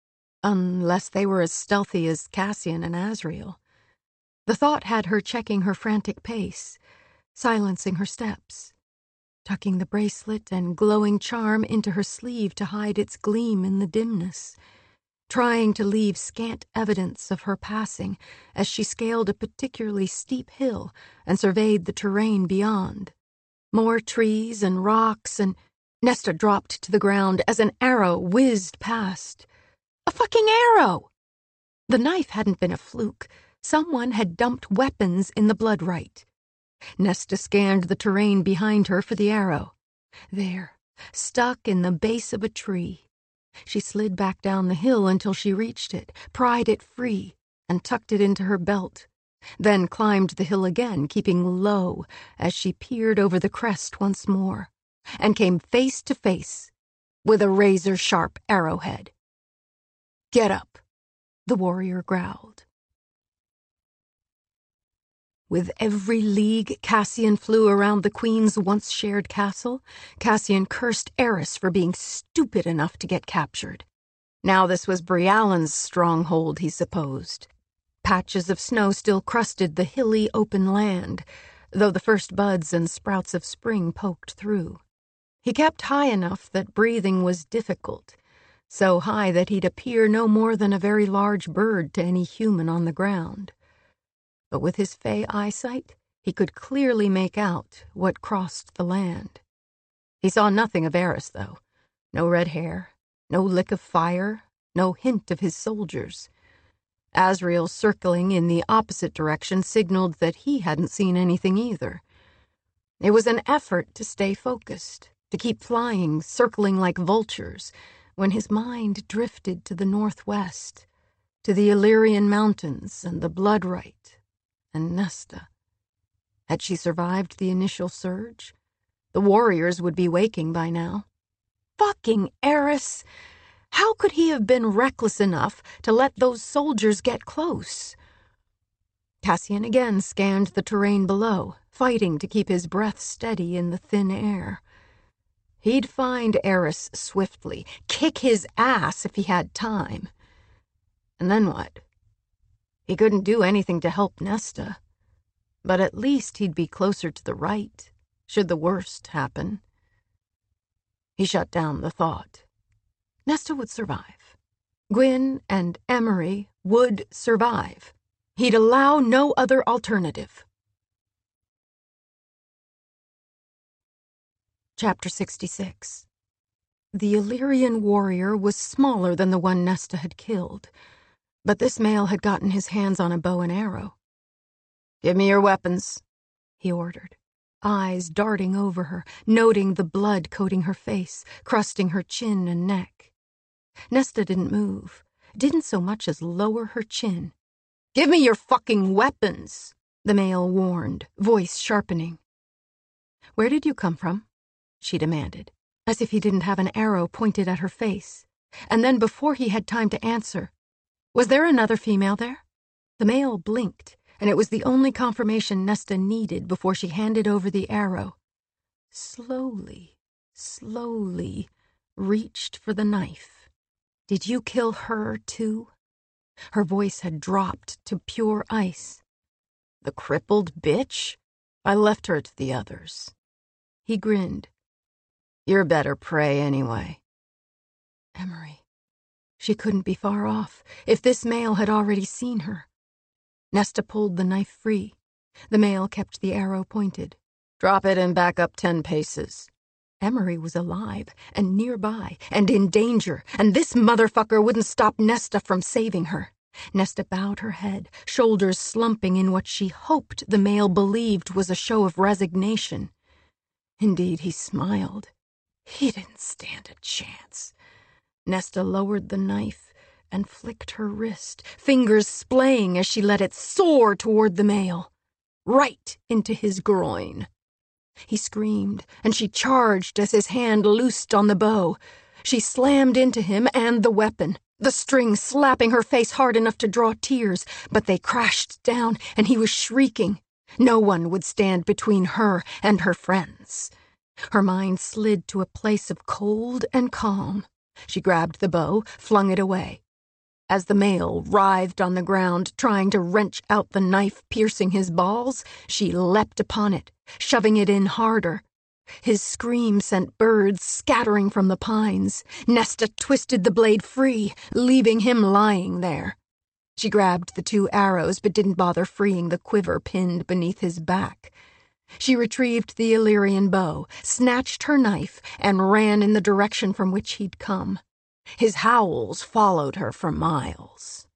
unless they were as stealthy as Cassian and Azriel. The thought had her checking her frantic pace, silencing her steps, tucking the bracelet and glowing charm into her sleeve to hide its gleam in the dimness, trying to leave scant evidence of her passing as she scaled a particularly steep hill and surveyed the terrain beyond. More trees and rocks, and Nesta dropped to the ground as an arrow whizzed past. A fucking arrow! The knife hadn't been a fluke. Someone had dumped weapons in the bloodright. Nesta scanned the terrain behind her for the arrow. There, stuck in the base of a tree. She slid back down the hill until she reached it, pried it free, and tucked it into her belt, then climbed the hill again, keeping low as she peered over the crest once more, and came face to face with a razor-sharp arrowhead. "Get up," the warrior growled. With every league Cassian flew around the Queen's once-shared castle, Cassian cursed Eris for being stupid enough to get captured. Now this was Briallen's stronghold, he supposed. Patches of snow still crusted the hilly open land, though the first buds and sprouts of spring poked through. He kept high enough that breathing was difficult, so high that he'd appear no more than a very large bird to any human on the ground. But with his fey eyesight, he could clearly make out what crossed the land. He saw nothing of Eris, though. No red hair, no lick of fire, no hint of his soldiers. Azriel, circling in the opposite direction, signaled that he hadn't seen anything either. It was an effort to stay focused, to keep flying, circling like vultures, when his mind drifted to the northwest, to the Illyrian mountains and the bloodright. And Nesta. Had she survived the initial surge? The warriors would be waking by now. Fucking Eris! How could he have been reckless enough to let those soldiers get close? Cassian again scanned the terrain below, fighting to keep his breath steady in the thin air. He'd find Eris swiftly, kick his ass if he had time. And then what? He couldn't do anything to help Nesta, but at least he'd be closer to the right, should the worst happen. He shut down the thought. Nesta would survive. Gwyn and Emery would survive. He'd allow no other alternative. Chapter sixty-six. The Illyrian warrior was smaller than the one Nesta had killed, but this male had gotten his hands on a bow and arrow. "Give me your weapons," he ordered, eyes darting over her, noting the blood coating her face, crusting her chin and neck. Nesta didn't move, didn't so much as lower her chin. "Give me your fucking weapons," the male warned, voice sharpening. "Where did you come from?" she demanded, as if he didn't have an arrow pointed at her face. And then before he had time to answer, "Was there another female there?" The male blinked, and it was the only confirmation Nesta needed before she handed over the arrow. Slowly, slowly reached for the knife. "Did you kill her, too?" Her voice had dropped to pure ice. "The crippled bitch? I left her to the others." He grinned. "You're better prey anyway." Emery. She couldn't be far off, if this male had already seen her. Nesta pulled the knife free. The male kept the arrow pointed. "Drop it and back up ten paces." Emery was alive, and nearby, and in danger, and this motherfucker wouldn't stop Nesta from saving her. Nesta bowed her head, shoulders slumping in what she hoped the male believed was a show of resignation. Indeed, he smiled. He didn't stand a chance. Nesta lowered the knife and flicked her wrist, fingers splaying as she let it soar toward the male, right into his groin. He screamed, and she charged as his hand loosed on the bow. She slammed into him and the weapon, the string slapping her face hard enough to draw tears, but they crashed down, and he was shrieking. No one would stand between her and her friends. Her mind slid to a place of cold and calm. She grabbed the bow, flung it away. As the male writhed on the ground, trying to wrench out the knife piercing his balls, she leapt upon it, shoving it in harder. His scream sent birds scattering from the pines. Nesta twisted the blade free, leaving him lying there. She grabbed the two arrows, but didn't bother freeing the quiver pinned beneath his back. She retrieved the Illyrian bow, snatched her knife, and ran in the direction from which he'd come. His howls followed her for miles.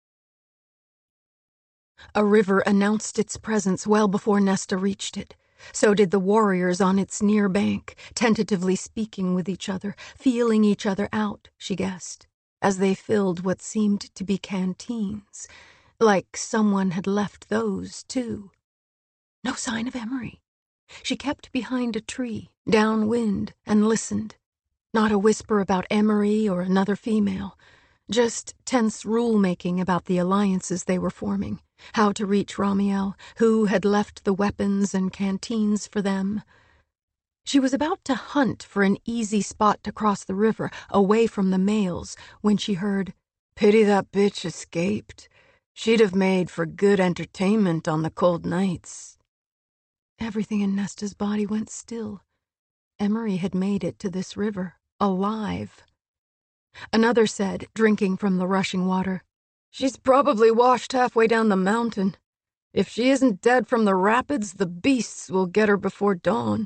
A river announced its presence well before Nesta reached it. So did the warriors on its near bank, tentatively speaking with each other, feeling each other out, she guessed, as they filled what seemed to be canteens, like someone had left those, too. No sign of Emery. She kept behind a tree, downwind, and listened. Not a whisper about Emery or another female, just tense rule-making about the alliances they were forming, how to reach Ramiel, who had left the weapons and canteens for them. She was about to hunt for an easy spot to cross the river, away from the males, when she heard, "Pity that bitch escaped. She'd have made for good entertainment on the cold nights." Everything in Nesta's body went still. Emery had made it to this river, alive. Another said, drinking from the rushing water, "She's probably washed halfway down the mountain. If she isn't dead from the rapids, the beasts will get her before dawn."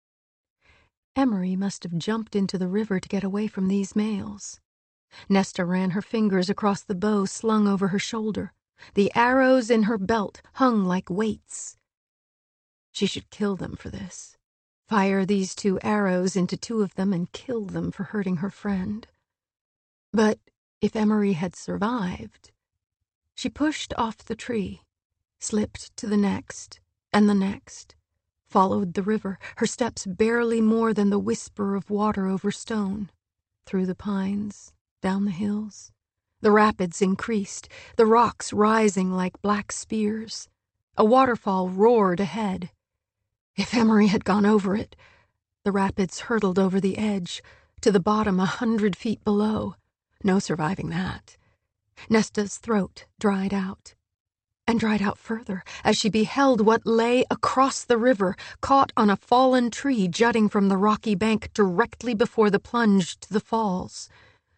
Emery must have jumped into the river to get away from these males. Nesta ran her fingers across the bow slung over her shoulder. The arrows in her belt hung like weights. She should kill them for this. Fire these two arrows into two of them and kill them for hurting her friend. But if Emery had survived... She pushed off the tree, slipped to the next, and the next, followed the river, her steps barely more than the whisper of water over stone, through the pines, down the hills. The rapids increased, the rocks rising like black spears. A waterfall roared ahead. If Emery had gone over it, the rapids hurtled over the edge, to the bottom a hundred feet below. No surviving that. Nesta's throat dried out, and dried out further as she beheld what lay across the river, caught on a fallen tree jutting from the rocky bank directly before the plunge to the falls.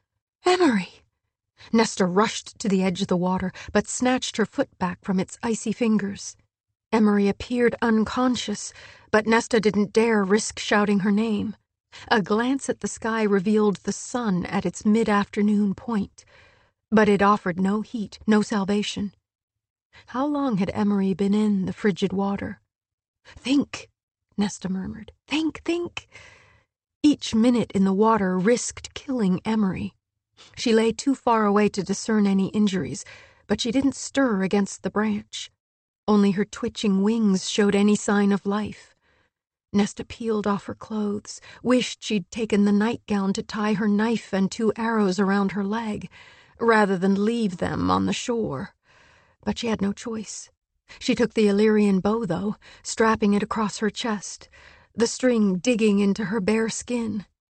Emery! Nesta rushed to the edge of the water, but snatched her foot back from its icy fingers. Emery appeared unconscious, but Nesta didn't dare risk shouting her name. A glance at the sky revealed the sun at its mid-afternoon point, but it offered no heat, no salvation. How long had Emery been in the frigid water? "Think," Nesta murmured. "Think, think." Each minute in the water risked killing Emery. She lay too far away to discern any injuries, but she didn't stir against the branch. Only her twitching wings showed any sign of life. Nesta peeled off her clothes, wished she'd taken the nightgown to tie her knife and two arrows around her leg, rather than leave them on the shore. But she had no choice. She took the Illyrian bow, though, strapping it across her chest, the string digging into her bare skin.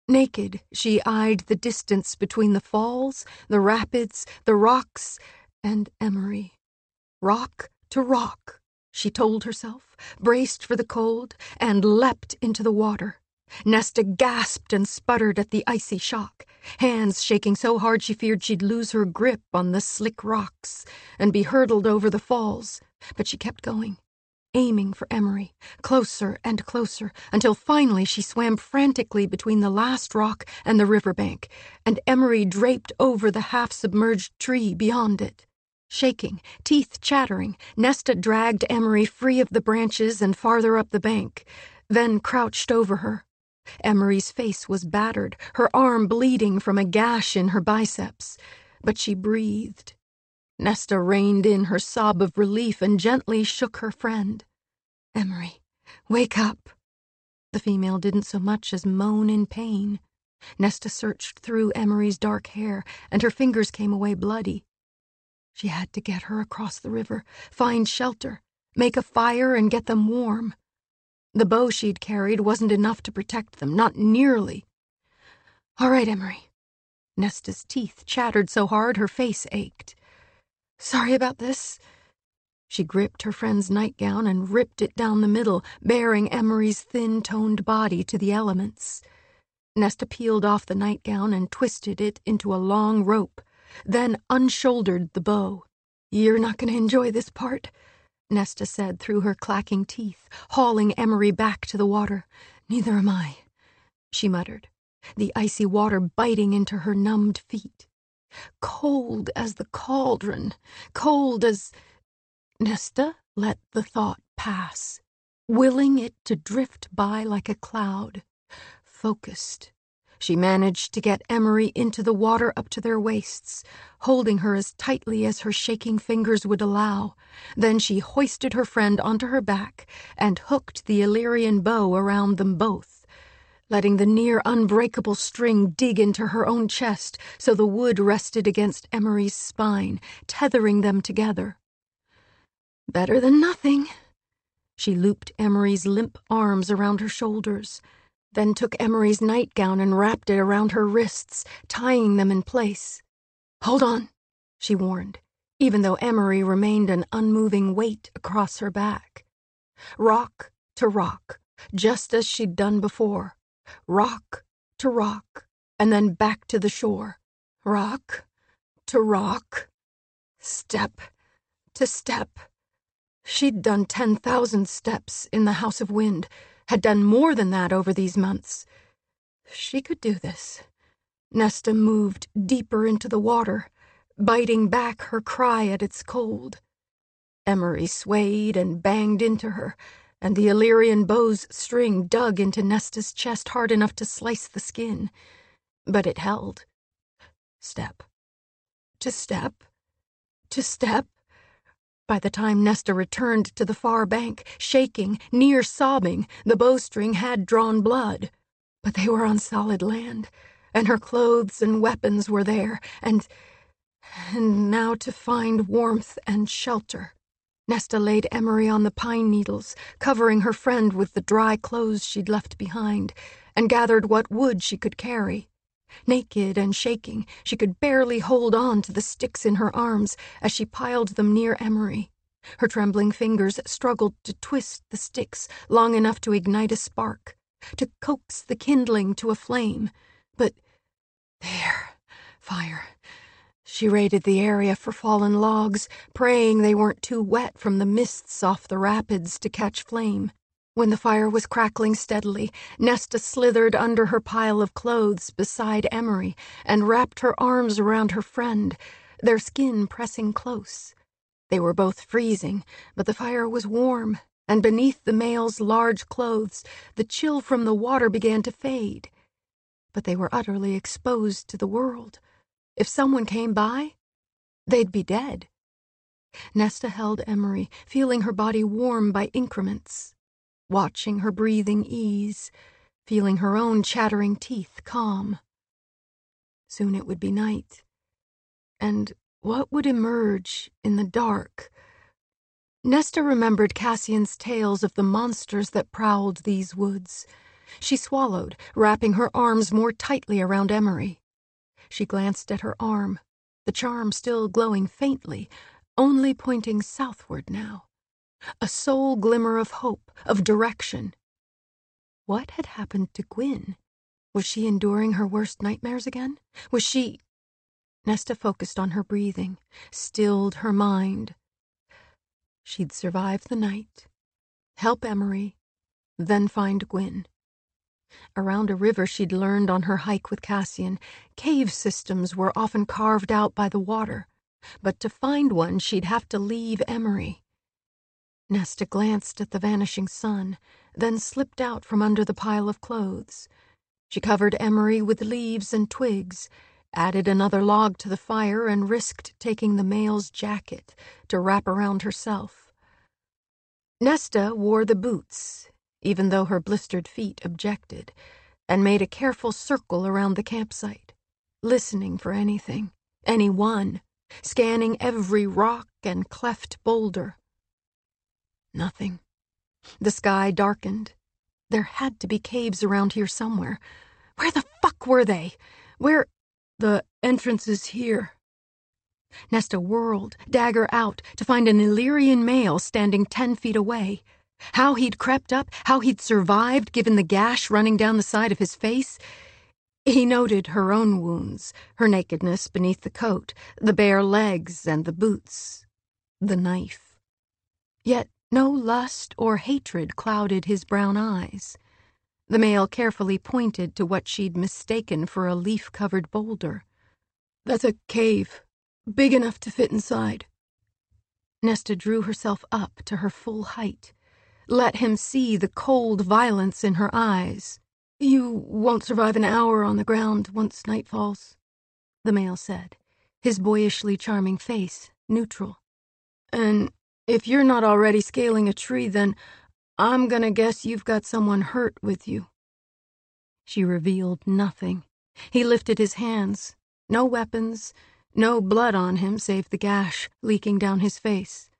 Naked, she eyed the distance between the falls, the rapids, the rocks, and Emery. Rock to rock, she told herself, braced for the cold, and leapt into the water. Nesta gasped and sputtered at the icy shock, hands shaking so hard she feared she'd lose her grip on the slick rocks and be hurtled over the falls, but she kept going, aiming for Emery, closer and closer, until finally she swam frantically between the last rock and the riverbank, and Emery draped over the half-submerged tree beyond it. Shaking, teeth chattering, Nesta dragged Emery free of the branches and farther up the bank, then crouched over her. Emery's face was battered, her arm bleeding from a gash in her biceps, but she breathed. Nesta reined in her sob of relief and gently shook her friend. "Emery, wake up." The female didn't so much as moan in pain. Nesta searched through Emery's dark hair, and her fingers came away bloody. She had to get her across the river, find shelter, make a fire and get them warm. The bow she'd carried wasn't enough to protect them, not nearly. "All right, Emery." Nesta's teeth chattered so hard her face ached. "Sorry about this." She gripped her friend's nightgown and ripped it down the middle, baring Emery's thin-toned body to the elements. Nesta peeled off the nightgown and twisted it into a long rope, then unshouldered the bow. "You're not going to enjoy this part," Nesta said through her clacking teeth, hauling Emery back to the water. "Neither am I," she muttered, the icy water biting into her numbed feet. "Cold as the cauldron, cold as—" Nesta let the thought pass, willing it to drift by like a cloud. Focused, she managed to get Emery into the water up to their waists, holding her as tightly as her shaking fingers would allow. Then she hoisted her friend onto her back and hooked the Illyrian bow around them both, letting the near-unbreakable string dig into her own chest so the wood rested against Emery's spine, tethering them together. "Better than nothing." She looped Emery's limp arms around her shoulders, then took Emery's nightgown and wrapped it around her wrists, tying them in place. "Hold on," she warned, even though Emery remained an unmoving weight across her back. Rock to rock, just as she'd done before. Rock to rock, and then back to the shore. Rock to rock. Step to step. She'd done ten thousand steps in the House of Wind, had done more than that over these months. She could do this. Nesta moved deeper into the water, biting back her cry at its cold. Emery swayed and banged into her, and the Illyrian bow's string dug into Nesta's chest hard enough to slice the skin. But it held. Step. To step. To step. By the time Nesta returned to the far bank, shaking, near sobbing, the bowstring had drawn blood. But they were on solid land, and her clothes and weapons were there, and... and now to find warmth and shelter. Nesta laid Emery on the pine needles, covering her friend with the dry clothes she'd left behind, and gathered what wood she could carry. Naked and shaking, she could barely hold on to the sticks in her arms as she piled them near Emery. Her trembling fingers struggled to twist the sticks long enough to ignite a spark, to coax the kindling to a flame. But there, fire. She raided the area for fallen logs, praying they weren't too wet from the mists off the rapids to catch flame. When the fire was crackling steadily, Nesta slithered under her pile of clothes beside Emery and wrapped her arms around her friend, their skin pressing close. They were both freezing, but the fire was warm, and beneath the male's large clothes, the chill from the water began to fade. But they were utterly exposed to the world. If someone came by, they'd be dead. Nesta held Emery, feeling her body warm by increments, watching her breathing ease, feeling her own chattering teeth calm. Soon it would be night, and what would emerge in the dark? Nesta remembered Cassian's tales of the monsters that prowled these woods, She swallowed, wrapping her arms more tightly around Emery. She glanced at her arm, the charm still glowing faintly, only pointing southward now. A sole glimmer of hope, of direction. What had happened to Gwyn? Was she enduring her worst nightmares again? Was she... Nesta focused on her breathing, stilled her mind. She'd survive the night, help Emery, then find Gwyn. Around a river she'd learned on her hike with Cassian, cave systems were often carved out by the water, but to find one she'd have to leave Emery. Nesta glanced at the vanishing sun, then slipped out from under the pile of clothes. She covered Emery with leaves and twigs, added another log to the fire, and risked taking the male's jacket to wrap around herself. Nesta wore the boots, even though her blistered feet objected, and made a careful circle around the campsite, listening for anything, anyone, scanning every rock and cleft boulder. Nothing. The sky darkened. There had to be caves around here somewhere. Where the fuck were they? Where... The entrance is here. Nesta whirled, dagger out, to find an Illyrian male standing ten feet away. How he'd crept up, how he'd survived given the gash running down the side of his face. He noted her own wounds, her nakedness beneath the coat, the bare legs and the boots, the knife. Yet no lust or hatred clouded his brown eyes. The male carefully pointed to what she'd mistaken for a leaf-covered boulder. That's a cave, big enough to fit inside. Nesta drew herself up to her full height, let him see the cold violence in her eyes. You won't survive an hour on the ground once night falls, the male said, his boyishly charming face neutral. And if you're not already scaling a tree, then I'm gonna guess you've got someone hurt with you. She revealed nothing. He lifted his hands. No weapons, no blood on him save the gash leaking down his face.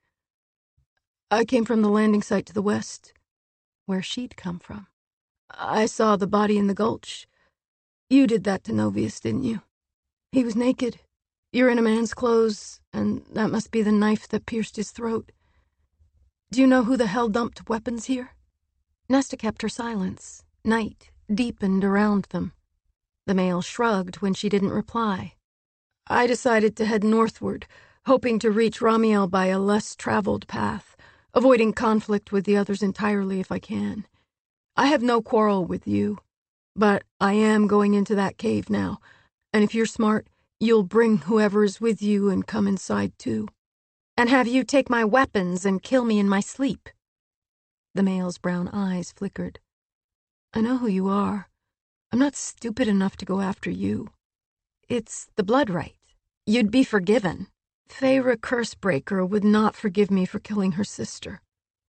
I came from the landing site to the west, where she'd come from. I saw the body in the gulch. You did that to Novius, didn't you? He was naked. You're in a man's clothes, and that must be the knife that pierced his throat. Do you know who the hell dumped weapons here? Nesta kept her silence. Night deepened around them. The male shrugged when she didn't reply. I decided to head northward, hoping to reach Ramiel by a less traveled path, avoiding conflict with the others entirely if I can. I have no quarrel with you, but I am going into that cave now, and if you're smart, you'll bring whoever is with you and come inside too. And have you take my weapons and kill me in my sleep. The male's brown eyes flickered. I know who you are. I'm not stupid enough to go after you. It's the blood right. You'd be forgiven. Feyre Cursebreaker would not forgive me for killing her sister.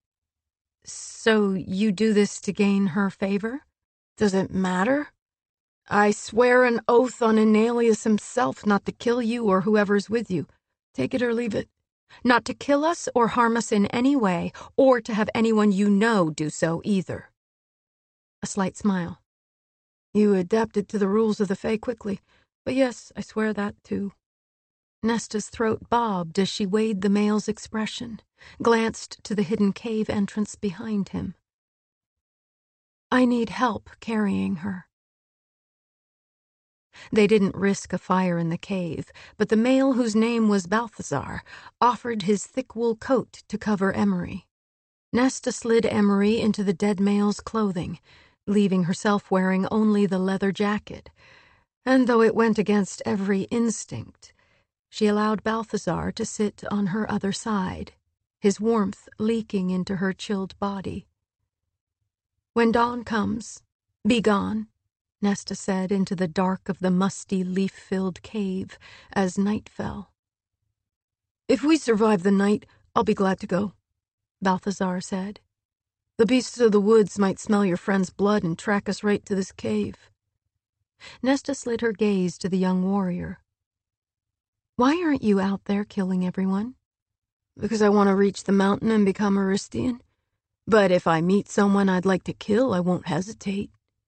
So you do this to gain her favor? Does it matter? I swear an oath on Enalius himself not to kill you or whoever's with you. Take it or leave it. Not to kill us or harm us in any way, or to have anyone you know do so either. A slight smile. You adapted to the rules of the Fae quickly, but yes, I swear that too. Nesta's throat bobbed as she weighed the male's expression, glanced to the hidden cave entrance behind him. I need help carrying her. They didn't risk a fire in the cave, but the male whose name was Balthazar offered his thick wool coat to cover Emery. Nesta slid Emery into the dead male's clothing, leaving herself wearing only the leather jacket, and though it went against every instinct, she allowed Balthazar to sit on her other side, his warmth leaking into her chilled body. When dawn comes, be gone, Nesta said into the dark of the musty, leaf-filled cave as night fell. If we survive the night, I'll be glad to go, Balthazar said. The beasts of the woods might smell your friend's blood and track us right to this cave. Nesta slid her gaze to the young warrior. Why aren't you out there killing everyone? Because I want to reach the mountain and become Aristian. But if I meet someone I'd like to kill, I won't hesitate.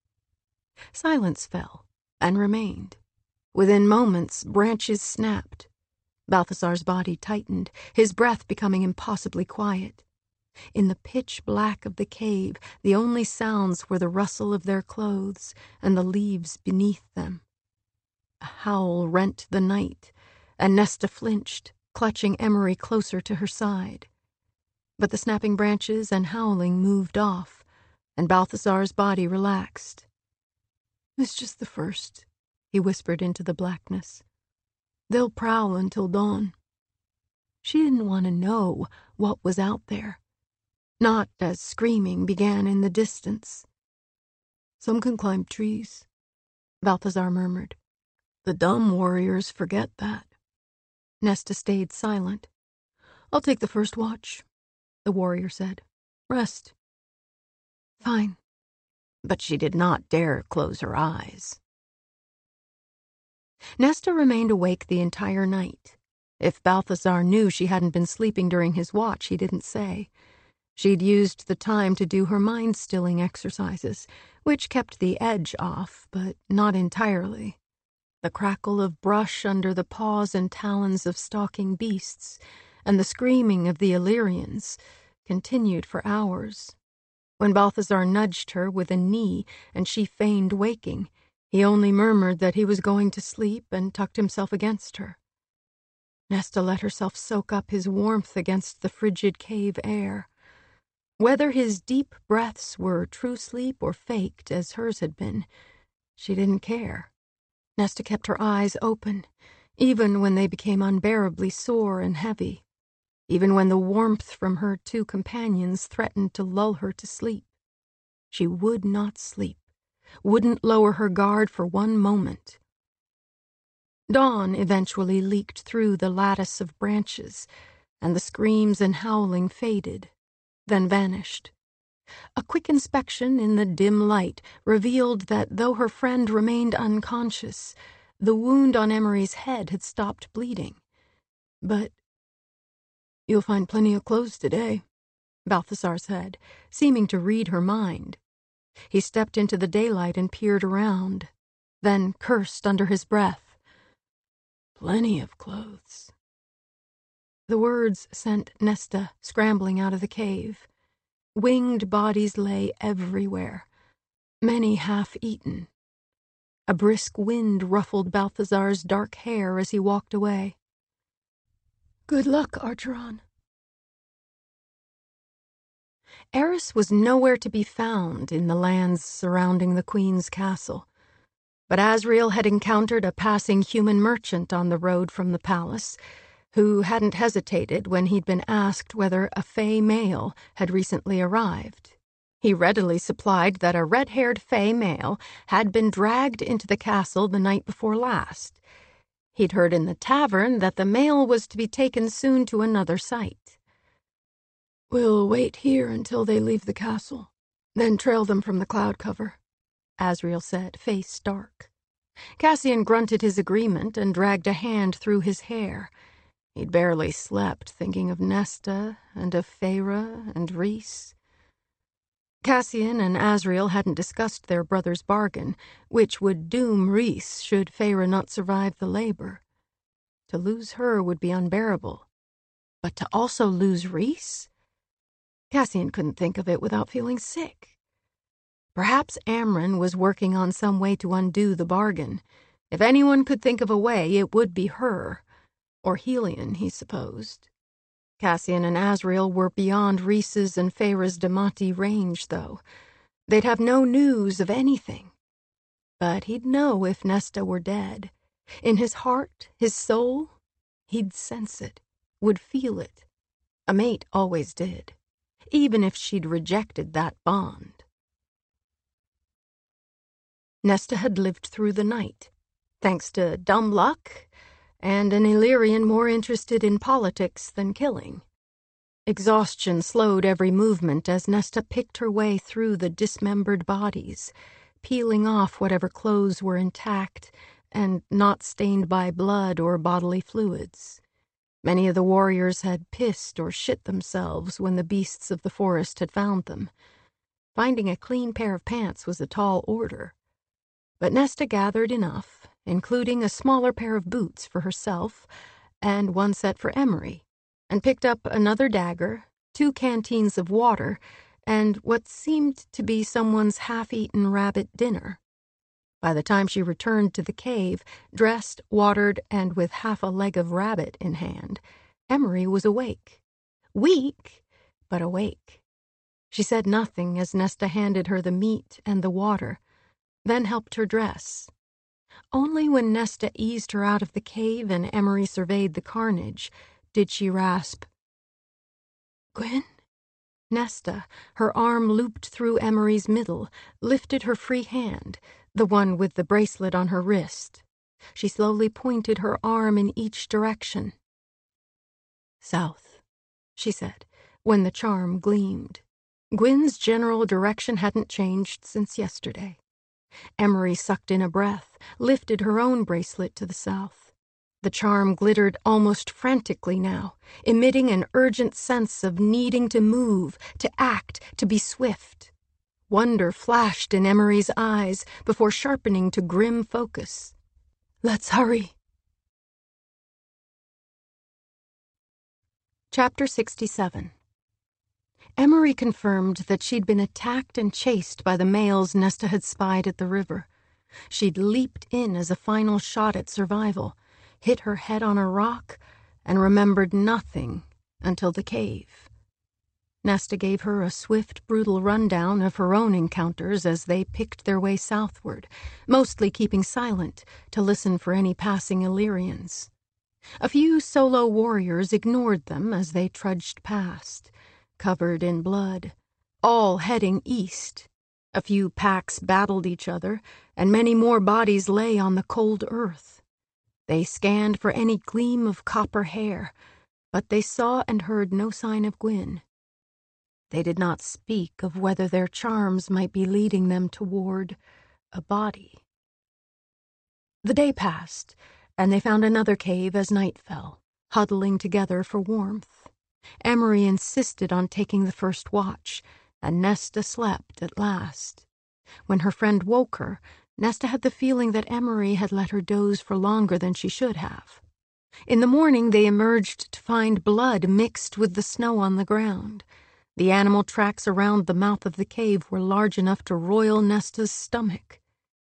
Silence fell, and remained. Within moments, branches snapped. Balthazar's body tightened, his breath becoming impossibly quiet. In the pitch black of the cave, the only sounds were the rustle of their clothes and the leaves beneath them. A howl rent the night, and Nesta flinched, clutching Emery closer to her side. But the snapping branches and howling moved off, and Balthazar's body relaxed. "It's just the first," he whispered into the blackness. "They'll prowl until dawn." She didn't want to know what was out there. Not as screaming began in the distance. "Some can climb trees," Balthazar murmured. "The dumb warriors forget that." Nesta stayed silent. "I'll take the first watch," the warrior said. "Rest." "Fine." But she did not dare close her eyes. Nesta remained awake the entire night. If Balthazar knew she hadn't been sleeping during his watch, he didn't say. She'd used the time to do her mind-stilling exercises, which kept the edge off, but not entirely. The crackle of brush under the paws and talons of stalking beasts, and the screaming of the Illyrians, continued for hours. When Balthazar nudged her with a knee and she feigned waking, he only murmured that he was going to sleep and tucked himself against her. Nesta let herself soak up his warmth against the frigid cave air. Whether his deep breaths were true sleep or faked, as hers had been, she didn't care. Nesta kept her eyes open, even when they became unbearably sore and heavy, even when the warmth from her two companions threatened to lull her to sleep. She would not sleep, wouldn't lower her guard for one moment. Dawn eventually leaked through the lattice of branches, and the screams and howling faded, then vanished. A quick inspection in the dim light revealed that though her friend remained unconscious, the wound on Emery's head had stopped bleeding. But "You'll find plenty of clothes today," Balthazar said, seeming to read her mind. He stepped into the daylight and peered around, then cursed under his breath. "Plenty of clothes." The words sent Nesta scrambling out of the cave. Winged bodies lay everywhere, many half-eaten. A brisk wind ruffled Balthazar's dark hair as he walked away. "Good luck, Archeron." Eris was nowhere to be found in the lands surrounding the Queen's castle, but Asriel had encountered a passing human merchant on the road from the palace, who hadn't hesitated when he'd been asked whether a Fae male had recently arrived. He readily supplied that a red-haired Fae male had been dragged into the castle the night before last. He'd heard in the tavern that the male was to be taken soon to another site. "We'll wait here until they leave the castle, then trail them from the cloud cover," Asriel said, face dark. Cassian grunted his agreement and dragged a hand through his hair. He'd barely slept, thinking of Nesta and of Feyre and Rhys. Cassian and Asriel hadn't discussed their brother's bargain, which would doom Rhys should Feyre not survive the labor. To lose her would be unbearable. But to also lose Rhys? Cassian couldn't think of it without feeling sick. Perhaps Amren was working on some way to undo the bargain. If anyone could think of a way, it would be her. Or Helion, he supposed. Cassian and Asriel were beyond Rhys's and Feyre's Damati range, though. They'd have no news of anything. But he'd know if Nesta were dead. In his heart, his soul, he'd sense it, would feel it. A mate always did, even if she'd rejected that bond. Nesta had lived through the night, thanks to dumb luck and an Illyrian more interested in politics than killing. Exhaustion slowed every movement as Nesta picked her way through the dismembered bodies, peeling off whatever clothes were intact and not stained by blood or bodily fluids. Many of the warriors had pissed or shit themselves when the beasts of the forest had found them. Finding a clean pair of pants was a tall order. But Nesta gathered enough, including a smaller pair of boots for herself and one set for Emery, and picked up another dagger, two canteens of water, and what seemed to be someone's half-eaten rabbit dinner. By the time she returned to the cave, dressed, watered, and with half a leg of rabbit in hand, Emery was awake. Weak, but awake. She said nothing as Nesta handed her the meat and the water, then helped her dress. Only when Nesta eased her out of the cave and Emery surveyed the carnage did she rasp, "Gwyn?" Nesta, her arm looped through Emery's middle, lifted her free hand, the one with the bracelet on her wrist. She slowly pointed her arm in each direction. "South," she said, when the charm gleamed. Gwyn's general direction hadn't changed since yesterday. Emery sucked in a breath, lifted her own bracelet to the south. The charm glittered almost frantically now, emitting an urgent sense of needing to move, to act, to be swift. Wonder flashed in Emery's eyes before sharpening to grim focus. "Let's hurry." Chapter sixty-seven. Emery confirmed that she'd been attacked and chased by the males Nesta had spied at the river. She'd leaped in as a final shot at survival, hit her head on a rock, and remembered nothing until the cave. Nesta gave her a swift, brutal rundown of her own encounters as they picked their way southward, mostly keeping silent to listen for any passing Illyrians. A few solo warriors ignored them as they trudged past, covered in blood, all heading east. A few packs battled each other, and many more bodies lay on the cold earth. They scanned for any gleam of copper hair, but they saw and heard no sign of Gwyn. They did not speak of whether their charms might be leading them toward a body. The day passed, and they found another cave as night fell, huddling together for warmth. Emery insisted on taking the first watch, and Nesta slept at last. When her friend woke her, Nesta had the feeling that Emery had let her doze for longer than she should have. In the morning they emerged to find blood mixed with the snow on the ground. The animal tracks around the mouth of the cave were large enough to roil Nesta's stomach.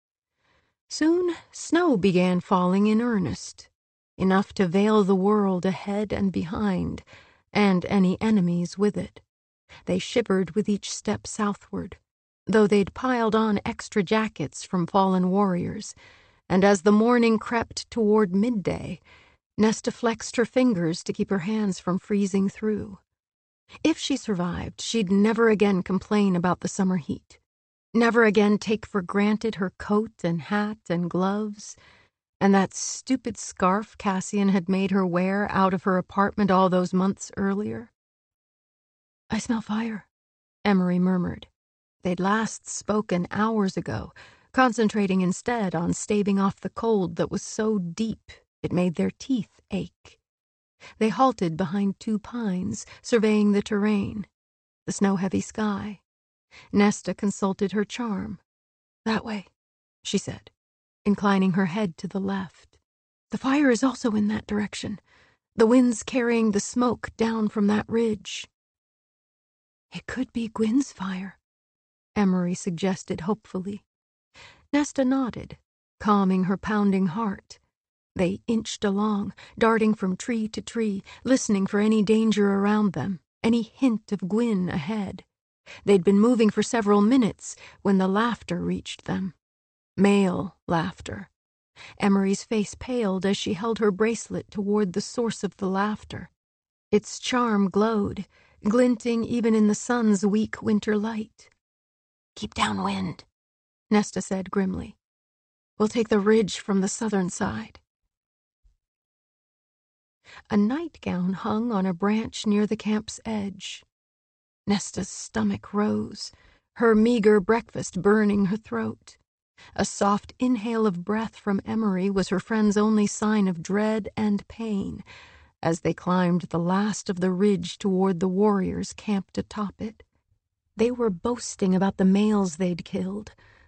Soon snow began falling in earnest, enough to veil the world ahead and behind, and any enemies with it. They shivered with each step southward, though they'd piled on extra jackets from fallen warriors, and as the morning crept toward midday, Nesta flexed her fingers to keep her hands from freezing through. If she survived, she'd never again complain about the summer heat, never again take for granted her coat and hat and gloves, and that stupid scarf Cassian had made her wear out of her apartment all those months earlier. "I smell fire," Emery murmured. They'd last spoken hours ago, concentrating instead on staving off the cold that was so deep it made their teeth ache. They halted behind two pines, surveying the terrain, the snow-heavy sky. Nesta consulted her charm. "That way," she said, inclining her head to the left. "The fire is also in that direction. The wind's carrying the smoke down from that ridge." "It could be Gwyn's fire," Emery suggested hopefully. Nesta nodded, calming her pounding heart. They inched along, darting from tree to tree, listening for any danger around them, any hint of Gwyn ahead. They'd been moving for several minutes when the laughter reached them. Male laughter. Emery's face paled as she held her bracelet toward the source of the laughter. Its charm glowed, glinting even in the sun's weak winter light. "Keep downwind," Nesta said grimly. "We'll take the ridge from the southern side." A nightgown hung on a branch near the camp's edge. Nesta's stomach rose, her meager breakfast burning her throat. A soft inhale of breath from Emery was her friend's only sign of dread and pain as they climbed the last of the ridge toward the warriors camped atop it. They were boasting about the males they'd killed,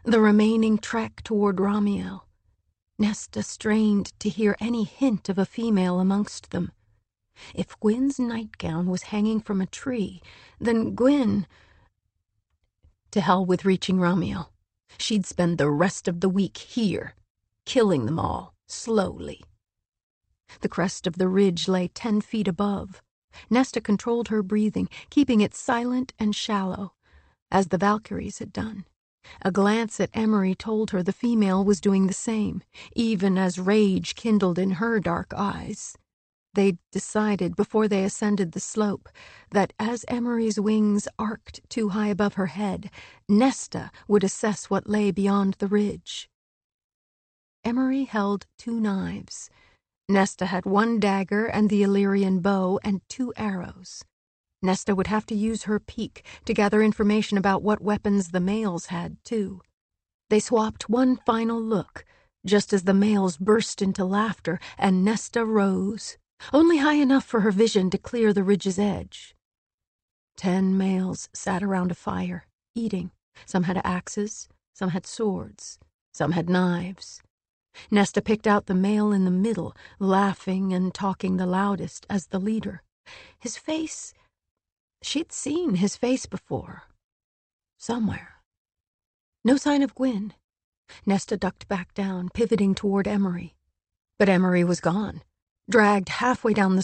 the remaining trek toward Ramiel. Nesta strained to hear any hint of a female amongst them. If Gwyn's nightgown was hanging from a tree, then Gwyn... To hell with reaching Ramiel. She'd spend the rest of the week here, killing them all, slowly. The crest of the ridge lay ten feet above. Nesta controlled her breathing, keeping it silent and shallow, as the Valkyries had done. A glance at Emery told her the female was doing the same, even as rage kindled in her dark eyes. They'd decided before they ascended the slope that as Emery's wings arced too high above her head, Nesta would assess what lay beyond the ridge. Emery held two knives. Nesta had one dagger and the Illyrian bow and two arrows. Nesta would have to use her peek to gather information about what weapons the males had, too. They swapped one final look, just as the males burst into laughter, and Nesta rose, only high enough for her vision to clear the ridge's edge. Ten males sat around a fire, eating. Some had axes, some had swords, some had knives. Nesta picked out the male in the middle, laughing and talking the loudest as the leader. His face... She'd seen his face before. Somewhere. No sign of Gwyn. Nesta ducked back down, pivoting toward Emery. But Emery was gone, dragged halfway down the